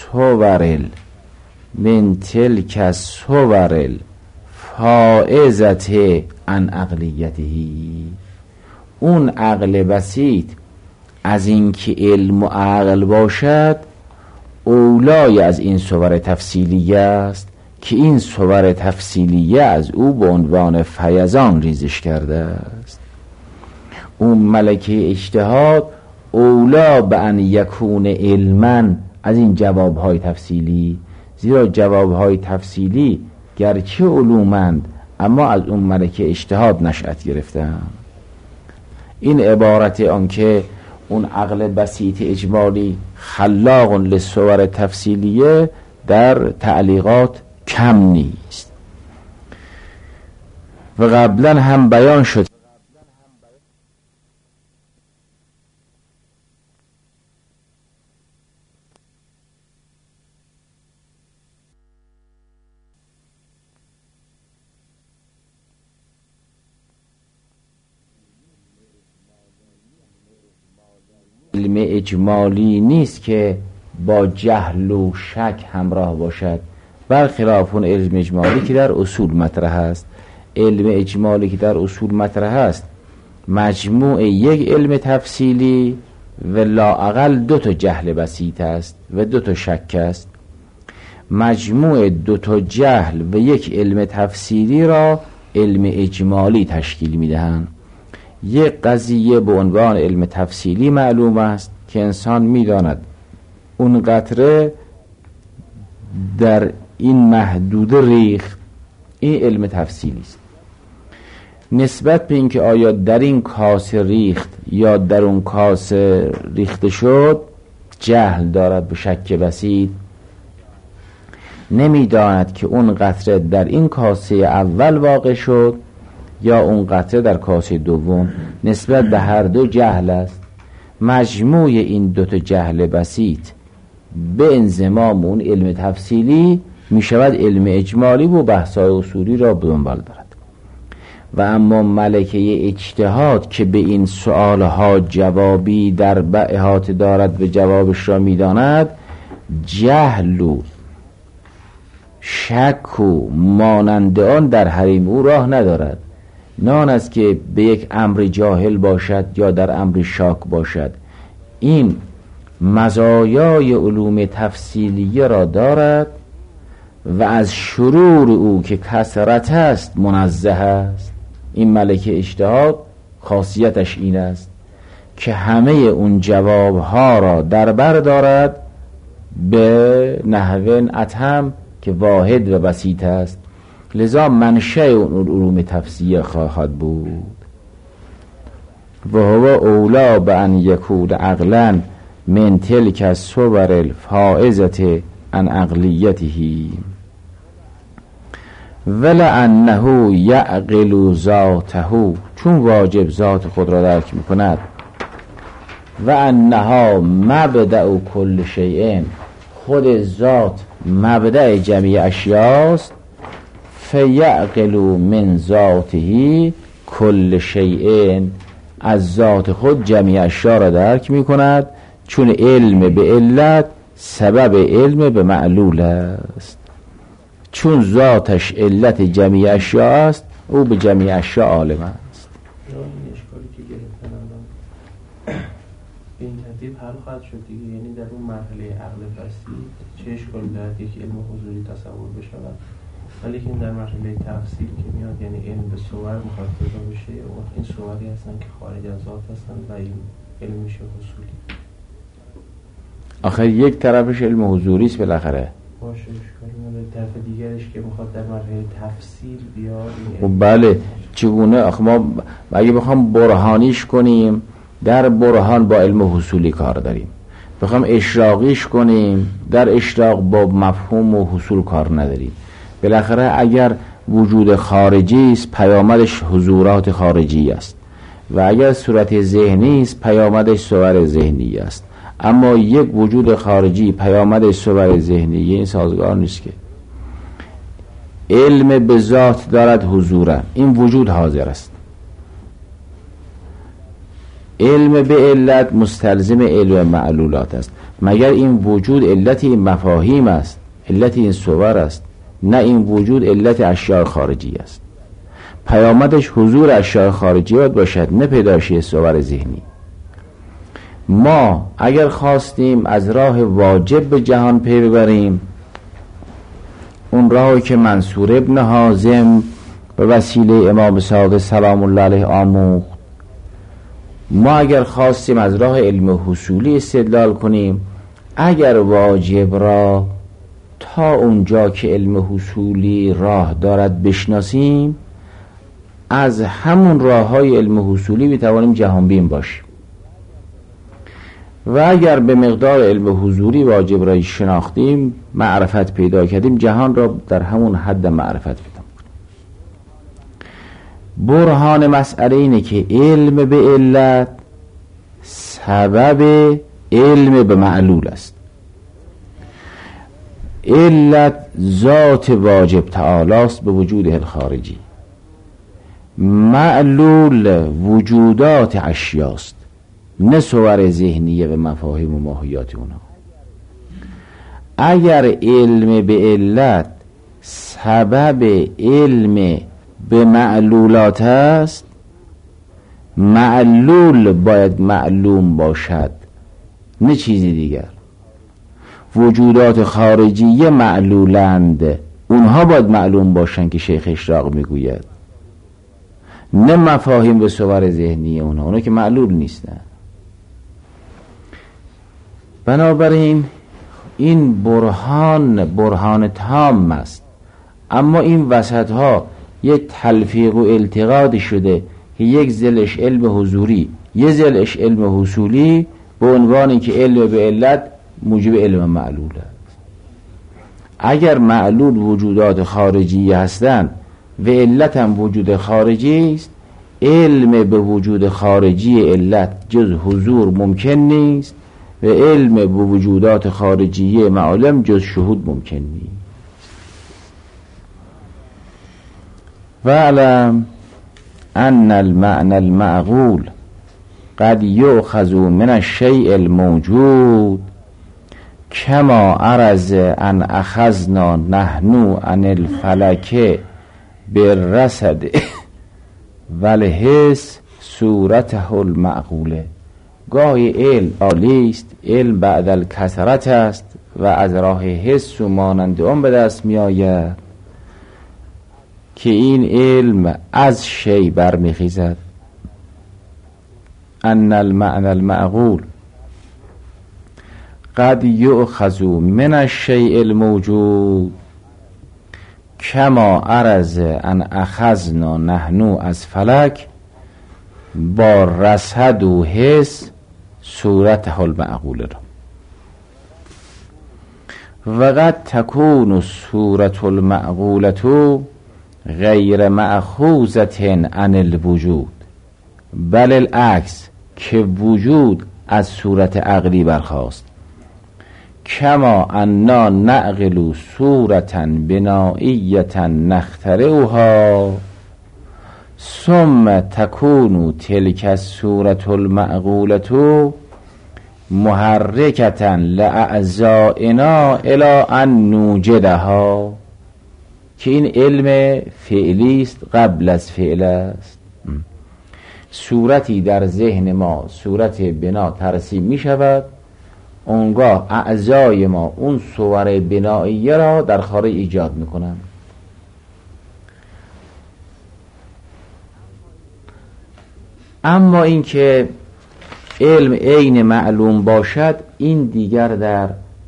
الصور فائزت عن عقلیتهی. اون عقل بسیط از اینکه علم و عقل باشد اولای از این صور تفصیلیه است که این صور تفصیلیه از او به عنوان فیضان ریزش کرده است. اون ملکه اجتهاد اولا به ان یکون علما از این جوابهای تفصیلی، زیرا جوابهای تفصیلی گرچه علومند اما از اون ملکه اجتهاد نشأت گرفتن. این عبارت آن که اون عقل بسیط اجمالی خلاق للصور تفصیلیه در تعلیقات کم نیست و قبلا هم بیان شد علم اجمالی نیست که با جهل و شک همراه باشد، برخلاف اون علم اجمالی که در اصول مطرح است. علم اجمالی که در اصول مطرح است مجموع یک علم تفصیلی و لااقل 2 جهل بسیط است و 2 شک است. مجموع 2 جهل و 1 علم تفصیلی را علم اجمالی تشکیل میدهند. یک قضیه به عنوان علم تفصیلی معلوم است که انسان میداند اون قطره در این محدوده ریخت، این علم تفصیلی است. نسبت به اینکه آیا در این کاسه ریخت یا در اون کاسه ریخته شد جهل دارد به شک بسیط. نمیداند که اون قطره در این کاسه اول واقع شد یا اون قطره در کاسه دوم. نسبت به هر 2 جهل است. مجموع این 2 جهل بسیط به انضمام اون علم تفصیلی می شود علم اجمالی و بحث‌های اصولی را به دنبال دارد. و اما ملکه اجتهاد که به این سؤالها جوابی در احاطه دارد و جوابش را می داند، جهل و شک و مانند آن در حریم او راه ندارد. نان است که به یک امر جاهل باشد یا در امر شاک باشد. این مزایای علوم تفصیلیه را دارد و از شرور او که کثرت است منزه است. این ملکه اجتهاد خاصیتش این است که همه اون جوابها را در بر دارد به نحو اتم که واحد و بسیط است. لذا منشأ اون علوم تفصیلیه خواهد بود. و هو اولا به ان یکون عقلا من تلک الصور الفائزة عن عقلیته ولانه یعقل ذاته، چون واجب ذات خود را درک میکند. و انها مبدأ کل شیء، خود ذات مبدأ جمعی اشیاست. فیعقل من ذاته کل شیء، از ذات خود جمعی اشیا را درک می کند، چون علم به علت سبب علم به معلول است. چون ذاتش علت جمعی اشیا است او به جمعی اشیا عالم است. این اشکالی که گرفتن الان به این ترتیب حل خواهد شد دیگه. یعنی در اون مرحله عقل بسیط چه اشکالی دارد یک علم حضوری تصور بشود، ولی که در مرحله تفصیل که میاد یعنی علم به صور مخاطبه بشه، این صوری هستن که خارج از ذات هستن و این علم میشه حصولی. آخر یک طرفش علم حضوری است بالاخره. باشه اشکالی نداره. طرف دیگرش که میخواد در مرحله تفصیل بیاد. خب بله، چگونه آخه ما اگه بخوام برهانیش کنیم در برهان با علم حصولی کار داریم، بخوام اشراقیش کنیم در اشراق با مفهوم و حصول کار نداریم. بالاخره اگر وجود خارجی است پیامدش حضورات خارجی است و اگر صورت ذهنی است پیامدش صور ذهنی است. اما یک وجود خارجی پیامدش صور ذهنی این سازگار نیست که. علم به ذات دارد حضورا، این وجود حاضر است. علم به علت مستلزم علم معلولات است. مگر این وجود علت این مفاهیم است، علت این صور است؟ نه، این وجود علت اشیاء خارجی است. پیامدش حضور اشیاء خارجیات باشد، نه پیدایش صور ذهنی. ما اگر خواستیم از راه واجب به جهان پی ببریم، اون راهی که منصور ابن حازم به وسیله امام صادق سلام الله علیه آموخت، ما اگر خواستیم از راه علم حصولی استدلال کنیم، اگر واجب را تا اونجا که علم حصولی راه دارد بشناسیم، از همون راه های علم حصولی میتوانیم جهان بین باشیم. و اگر به مقدار علم حضوری واجب را شناختیم، معرفت پیدا کردیم، جهان را در همون حد معرفت پیدا کنیم. برهان مسئله اینه که علم به علت سبب علم به معلول است. علت ذات واجب تعالی است به وجود الخارجی، معلول وجودات اشیاست، نه صور ذهنیه و مفاهیم و ماهیات اونها. اگر علم به علت سبب علم به معلولات است، معلول باید معلوم باشد، نه چیزی دیگر. وجودات خارجیه معلولند، اونها باید معلوم باشن که شیخ اشراق میگوید، نه مفاهیم به صور ذهنی اونها که معلول نیستن. بنابراین این برهان تام است، اما این وسط ها یک تلفیق و التقاط شده که یک ذلش علم حضوری، یک ذلش علم حصولی، به عنوانی که علم به علت موجب علم معلول است. اگر معلول وجودات خارجی هستند و علت هم وجود خارجی است، علم به وجود خارجی علت جز حضور ممکن نیست و علم به وجودات خارجی معلم جز شهود ممکن نیست. وَاعْلَمْ أَنَّ المعنى المعقول قد يؤخذ من الشيء الموجود كما عرض أن أخذنا نحن عن الفلك بالرصد والحس صورته المعقوله. گاهی علم عالی است، علم بعد الکثرت است و از راه حس و مانند آن به دست می آید که این علم از شی برمیخیزد. ان المعنى المعقول قد یؤخذ من الشیء الموجود کما عرض ان اخذنا نحن از فلک با رصد و حس صورت حال معقوله را. وقد تکون صورت المعقولة غیر مأخوذة عن الوجود، بل العکس، که وجود از صورت عقلی برخاست. کما انا نعقل صورتا بنائیتا نخترعها ثم تكون تلك الصورة المعقولة محركة لأعضائنا إلى أن نوجدها، که این علم فعلی است قبل از فعل است. صورتی در ذهن ما صورت بنا ترسیم می شود، اونگاه اعضای ما اون صور بناییه را در خارج ایجاد می کنند. اما این که علم عین معلوم باشد، این دیگر در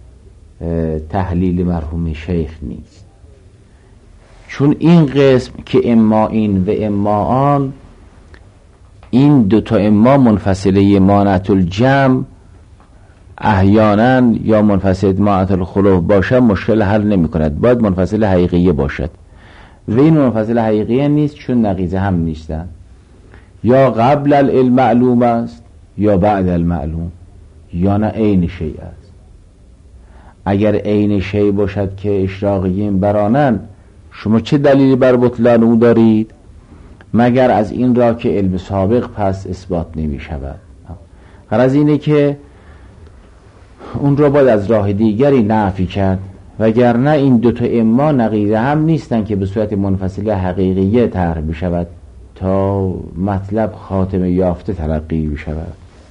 تحلیل مرحوم شیخ نیست، چون این قسم که اما این و اما آن، این دوتا اما منفصله مانعت الجمع احیانا یا منفصله مانعت الخلوف باشد مشکل حل نمی کند، باید منفصل حقیقیه باشد و این منفصل حقیقیه نیست، چون نقیضه هم نیستن، یا قبل العلم معلوم است یا بعد المعلوم، یا نه عین شیء است. اگر عین شیء باشد که اشراقیین برانن، شما چه دلیلی بر بطلان او دارید؟ مگر از این را که علم سابق پس اثبات نمی شود. غرض اینه که اون را باید از راه دیگری نفی کرد، وگرنه این دوتا اما نقیض هم نیستن که به صورت منفصله حقیقیه طرح بشود تا مطلب خاتمه یافته تلقی بشود.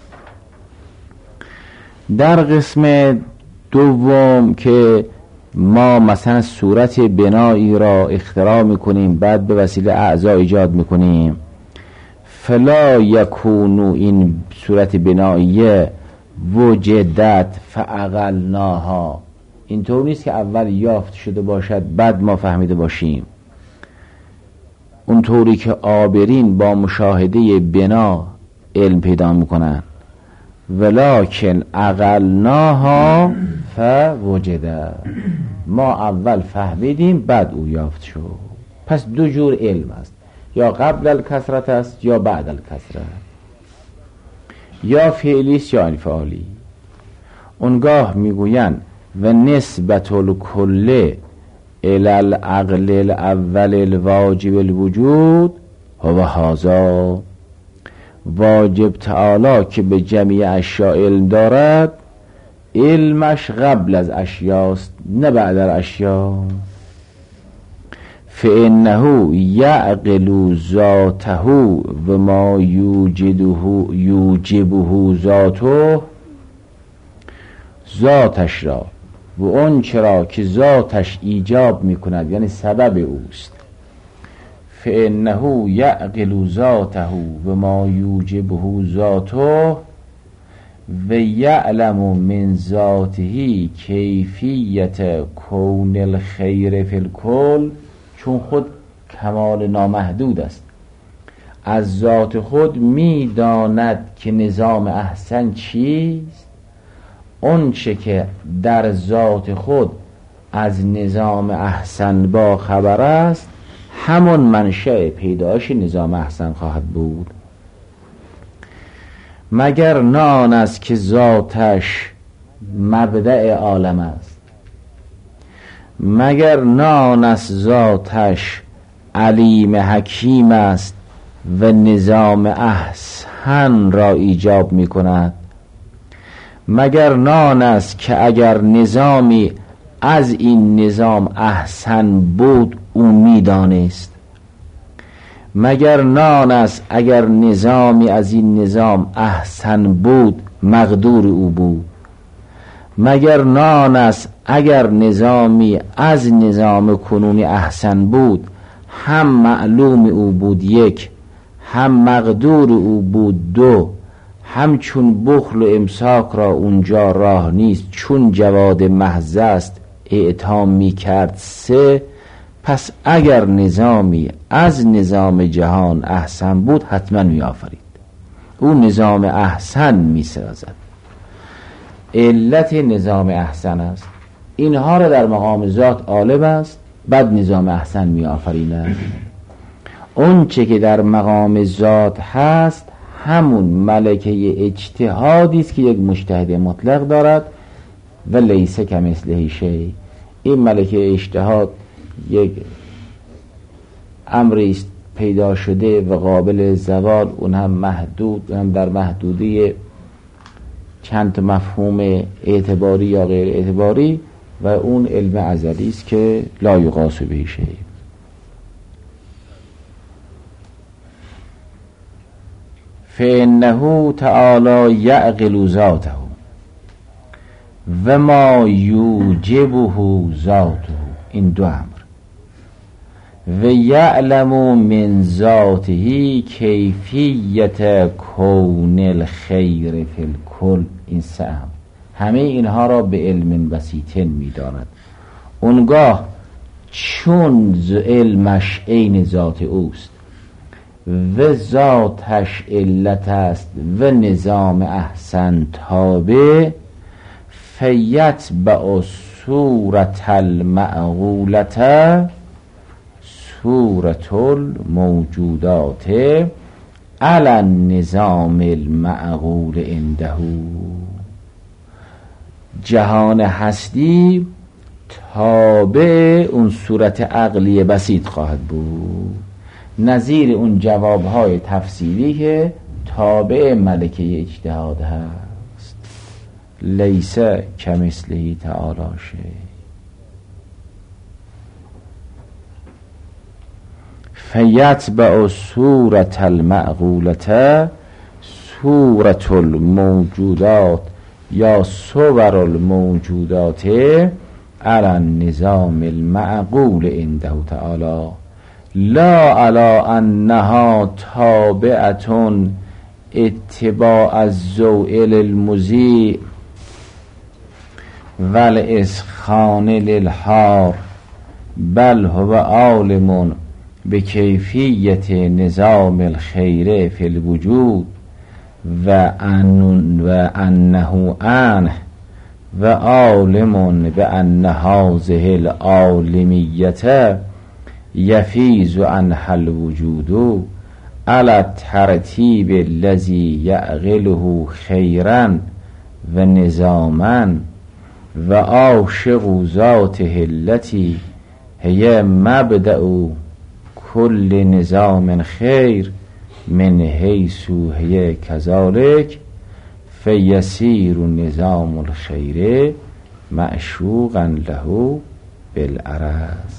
در قسم دوم که ما مثلا صورت بنایی را اختراع میکنیم، بعد به وسیله اعضا ایجاد میکنیم، فلا یکونو، این صورت بناییه وجدت فعقلناها، اینطور نیست که اول یافت شده باشد بعد ما فهمیده باشیم. اونطوری که عابرین با مشاهده بنا علم پیدا میکنن، ولکن عقلناها فوجد، ما اول فهمیدیم بعد او یافت شد. پس دو جور علم است، یا قبل الکثرت است یا بعد الکثرت، یا فعلی است یا انفعالی. اونگاه میگوین و نسبت الکل الی العقل الاول الواجب الوجود هو هذا، واجب تعالی که به جمیع اشیاء علم دارد، علمش قبل از اشیاست نه بعد از اشیا. فانه یعقل ذاته و ما یوجبه ذاته، ذاتش را و اون چرا که ذاتش ایجاب میکند یعنی سبب اوست. فانه یعقل ذاته و ما یوجبه ذاته و یعلم من ذاته کیفیت کون الخیر فی الکل، چون خود کمال نامحدود است، از ذات خود میداند که نظام احسن چیست. اون چه که در ذات خود از نظام احسن با خبر است، همون منشأ پیدایش نظام احسن خواهد بود. مگر نه آن است که ذاتش مبدأ عالم است، مگر نه آن است ذاتش علیم حکیم است و نظام احسن را ایجاب می کند، مگر نه آن است که اگر نظامی از این نظام احسن بود او می دانست، مگر نه آن است اگر نظامی از این نظام احسن بود مقدور او بود، مگر نه آن است اگر نظامی از نظام کنونی احسن بود هم معلوم او بود یک، هم مقدور او بود دو، همچون بخل و امساک را اونجا راه نیست چون جواد محض است اعطا می کرد سه. پس اگر نظامی از نظام جهان احسن بود حتما می آفرید، او نظام احسن می سازد، علت نظام احسن است. اینها را در مقام ذات عالم است، بعد نظام احسن می آفریند. اون چه که در مقام ذات هست همون ملکه اجتهادی است که یک مجتهد مطلق دارد و لیس کمثله شیء. این ملکه اجتهاد یک امری است پیدا شده و قابل زوال، اون هم محدود، اون هم در محدوده چند مفهوم اعتباری یا غیر اعتباری، و اون علم ازلی است که لا یقاس به شیء. فانه تعالی یعقل ذاته و ما یوجبه ذاته، این دو امر، و یعلم من ذاته کیفیت کون الخیر فی الکل، این سه امر، همه اینها را به علم بسیطن می‌داند. اونگاه چون علمش عین ذات اوست و ذاتش علت است و نظام احسن تابع، فیتبع صورت المعقولت صورت الموجودات علی النظام المعقول عنده. جهان هستی تابع اون صورت عقلی بسیط خواهد بود، نظیر اون جوابهای تفسیری که تابع ملکه اجتهاد هست. لیس کمثله تعالی شیء. فیتبع صورت المعقولة صورت الموجودات یا صور الموجودات علی النظام المعقول عنده تعالی لا علی انها تابعة اتباع الزوئل المضیء والاسخان للحار، بل هو عالم بکیفیت نظام الخیر فی الوجود و انه عنه و عالم بان هذه العالمیت یفیز عنها الوجود علی الترتیب الذی یعقله خیرا و نظاما و عاشق ذاته التی هی مبدأ کل نظام خیر من حیث هی کذالک فیسیر نظام الخیر معشوقا له بالعرض.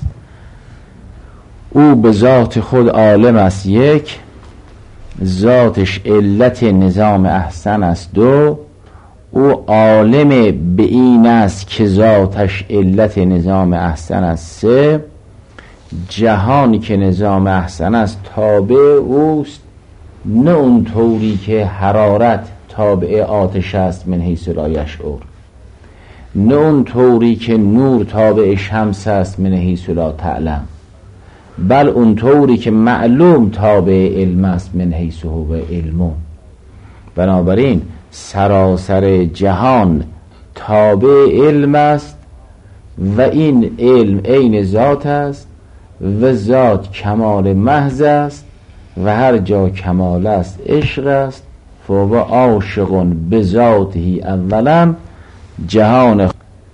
او به ذات خود عالم است، یک، ذاتش علت نظام احسن است، دو، او عالم به این است که ذاتش علت نظام احسن است، سه، جهانی که نظام احسن است تابع اوست، نه اون طوری که حرارت تابع آتش است من حیث لا یشعر، نه اون طوری که نور تابع شمس است من حیث لا تعلم، بل اون طوری که معلوم تابع علم است من حیث هو علم. بنابراین سراسر جهان تابع علم است و این علم عین ذات است و ذات کمال محض است و هر جا کمال است عشق است. فهو عاشق بذاته اولا جهان.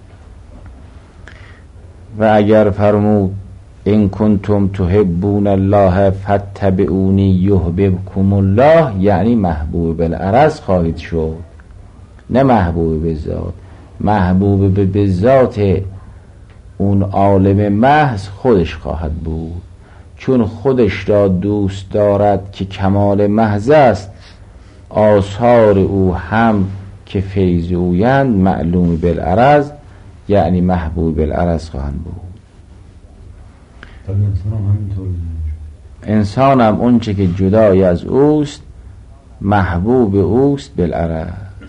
و اگر فرمود ان کنتم تحبون الله فاتبعونی یحببکم الله، یعنی محبوب بالعرض خواهید شد، نه محبوب به ذات. محبوب به ذات اون عالم محض خودش خواهد بود، چون خودش را دوست دارد که کمال محض است. آثار او هم که فیض اویند معلوم بالعرض، یعنی محبوب بالعرض خواهند بود. انسان هم اونچه که جدای از اوست محبوب اوست بالعرض.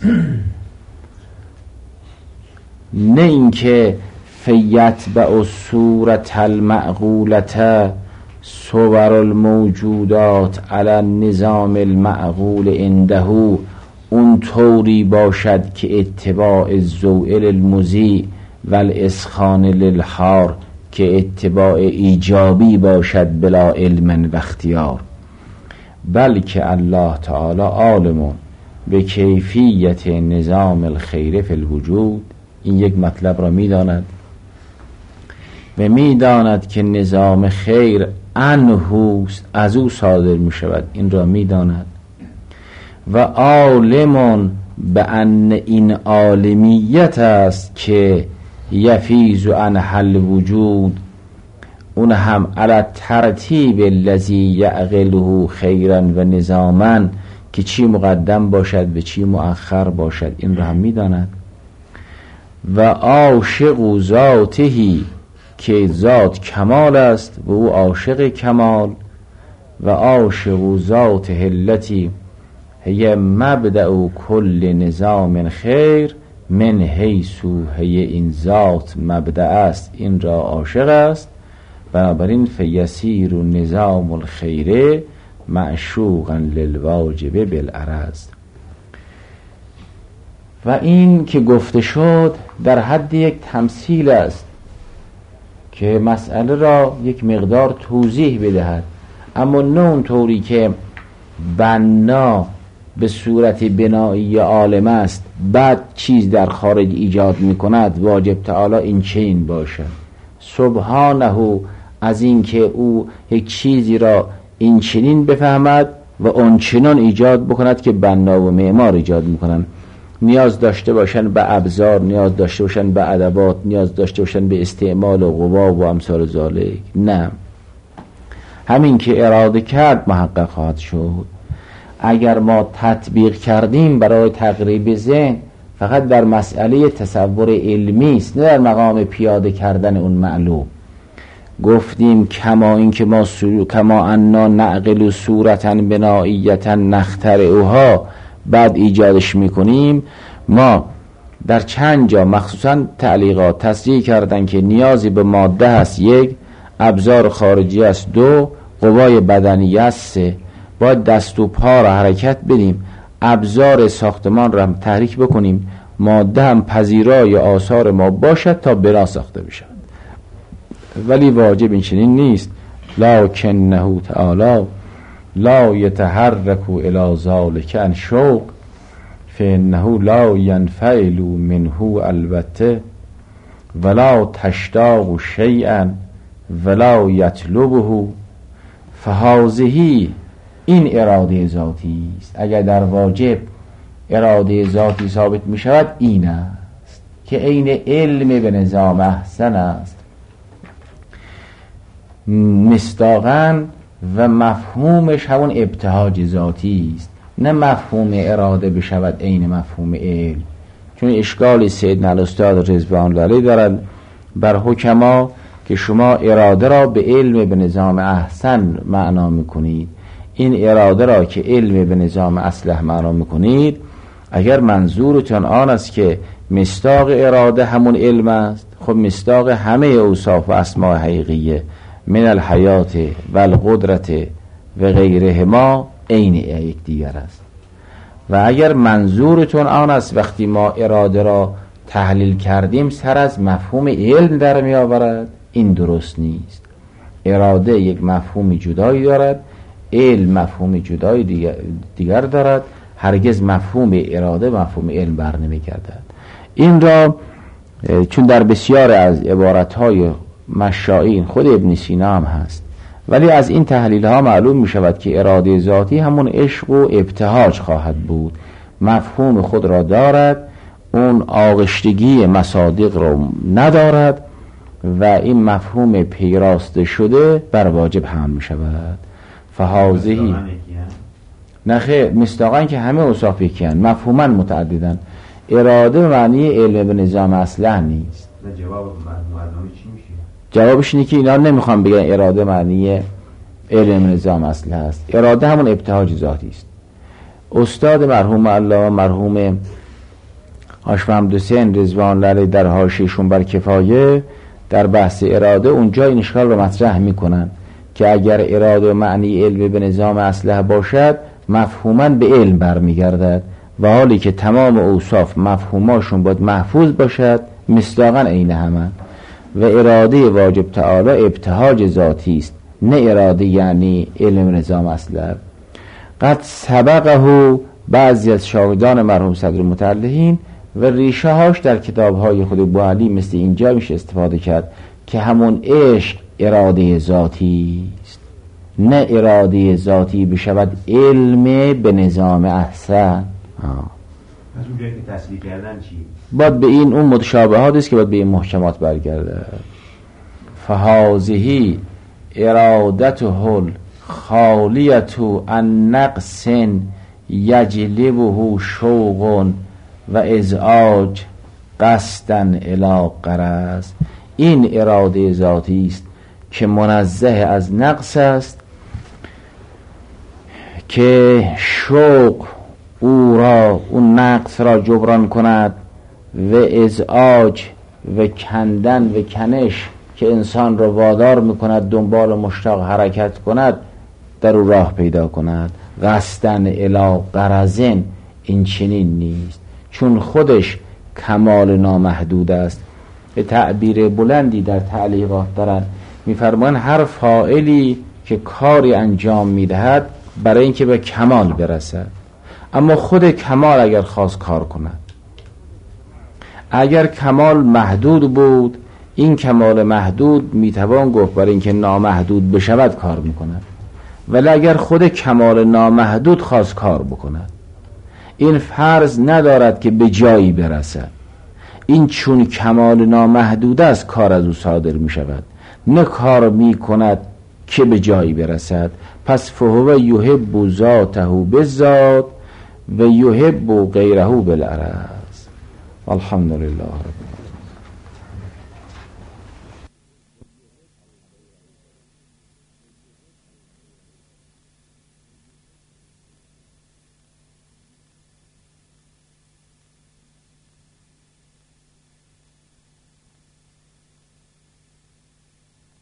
نه اینکه فیتبع صورت المعقولة صور الموجودات علی النظام المعقول عنده، اون طوری باشد که اتباع الزوئل المضیء و الاسخان للحار، که اتباع ایجابی باشد بلا علم و اختیار، بلکه الله تعالی عالم به کیفیت نظام الخیر فی الوجود. این یک مطلب را میداند و میداند که نظام خیر عنهوست، از او صادر می شود، این را میداند. و عالم به ان این عالمیت است که یفیز عنها الوجود، اون هم علی ترتیب الذی یعقله خیرا و نظاما، که چی مقدم باشد به چی مؤخر باشد این را هم میداند. و عاشق ذاتهی، که ذات کمال است و او عاشق کمال. و عاشق ذاته التی هی مبدأ کل نظام خیر من حیث هی، این ذات مبدأ است، این را عاشق است. بنابراین فیسیر نظام الخیر معشوقا للواجب بالعرض. و این که گفته شد در حد یک تمثیل است که مسئله را یک مقدار توضیح بدهد، اما نه اون طوری که بنا به صورت بنایی عالم است، بعد چیز در خارج ایجاد میکند، واجب تعالی این چنین باشد. سبحانه از این که او یک چیزی را این چنین بفهمد و اون چنان ایجاد بکند که بنا و معمار ایجاد میکنن. نیاز داشته باشن به ابزار، نیاز داشته باشن به ادوات، نیاز داشته باشن به استعمال و قوا و امثال ذالک. نه، همین که اراده کرد محقق خواهد شد. اگر ما تطبیق کردیم برای تقریب ذهن، فقط در مسئله تصور علمی است، نه در مقام پیاده کردن اون معلوم. گفتیم کما این که ما کما انا نعقل صورتا بنائیتا نخترعها، بعد ایجادش میکنیم. ما در چند جا مخصوصا تعلیقات تصریح کردن که نیازی به ماده هست، 1 ابزار خارجی است، 2 قوای بدنی است، 3 باید دست و پا را حرکت بدیم، ابزار ساختمان را تحریک بکنیم، ماده هم پذیرای آثار ما باشد تا بنا ساخته بشد. ولی واجب این چنین نیست. لکنه تعالی لا یتحرک الی ذلک عن شوق فانه لا ینفعل منه البته ولا تشتاق شیئا ولا یطلبه فهذه. این اراده ذاتی است. اگر در واجب اراده ذاتی ثابت می شود، این است که عین علم به نظام احسن است، مصداقاً و مفهومش همون ابتهاج ذاتی است، نه مفهوم اراده بشود عین مفهوم علم. چون اشکال سیدنا الاستاد رضوان الله علیه دارد بر حکما که شما اراده را به علم به نظام احسن معنا میکنید. این اراده را که علم به نظام اصلح معنا میکنید، اگر منظورتون آن است که مصداق اراده همون علم است، خب مصداق همه اوصاف و اسماء حقیقیه من الحیات و القدرت و غیرهما عین یک دیگر است. و اگر منظورتون آن است وقتی ما اراده را تحلیل کردیم سر از مفهوم علم در می آورد، این درست نیست. اراده یک مفهوم جدایی دارد، علم مفهوم جدایی دیگر دارد. هرگز مفهوم اراده مفهوم علم بر نمی گردد. این را چون در بسیار از عبارتهای مشائین خود ابن سینا هم هست، ولی از این تحلیل ها معلوم می شود که اراده ذاتی همون عشق و ابتهاج خواهد بود. مفهوم خود را دارد، اون آغشتگی مصادیق را ندارد و این مفهوم پیراسته شده بر واجب حمل می شود. فهازهی نخیر، مصداقاً که همه اوصاف یکی هستند، مفهوماً متعددن. اراده معنی علم به نظام اصلح نیست. جواب مردمی چی میشه؟ جوابش اینه که اینا نمیخوام بگن اراده معنی علم نظام اصلح است. اراده همون ابتهاج ذاتی است. استاد مرحوم الله مرحوم هاشم حمد حسین رضوان الله علیه در حاشیه‌شون بر کفایه در بحث اراده اونجا این اشکال رو مطرح میکنن که اگر اراده معنی علم به نظام اصلح باشد مفهوماً به علم برمیگردد، و حالی که تمام اوصاف مفهوماشون باید محفوظ باشد، مصداقاً عین همان. و اراده واجب تعالی ابتهاج ذاتی است، نه اراده یعنی علم نظام اصلح. قد سبقه بعضی از شاهدان مرحوم صدر متعلقین و ریشه هاش در کتاب های خود بوعلی مثل اینجا میشه استفاده کرد که همون عشق اراده ذاتی است، نه اراده ذاتی بشود علم به نظام احسن. از اونجایی که تصریح کردن چی؟ باید به این اون متشابهات است که باید به این محکمات برگرده. فهازهی ارادته خالیت عن نقص یجلبه شوق و ازعاج قصدا الی غرض. این اراده ذاتی است که منزه از نقص است، که شوق او را اون نقص را جبران کند و ازعاج و کندن و کنش که انسان را وادار میکند دنبال مشتاق حرکت کند در او راه پیدا کند. قصدن الی غرضن این چنین نیست، چون خودش کمال نامحدود است. به تعبیر بلندی در تعلیقات دارن میفرمان هر فاعلی که کاری انجام میدهد برای اینکه به کمال برسد، اما خود کمال اگر خواست کار کند، اگر کمال محدود بود، این کمال محدود میتوان گفت برای اینکه نامحدود بشود کار میکند. ولی اگر خود کمال نامحدود خواست کار بکند، این فرض ندارد که به جایی برسد. این چون کمال نامحدود است کار از او صادر می شود، نه کار می کند که به جایی برسد. پس فهو یحب ذاته بالذات و یحب غیره بالعرض. الحمدلله رب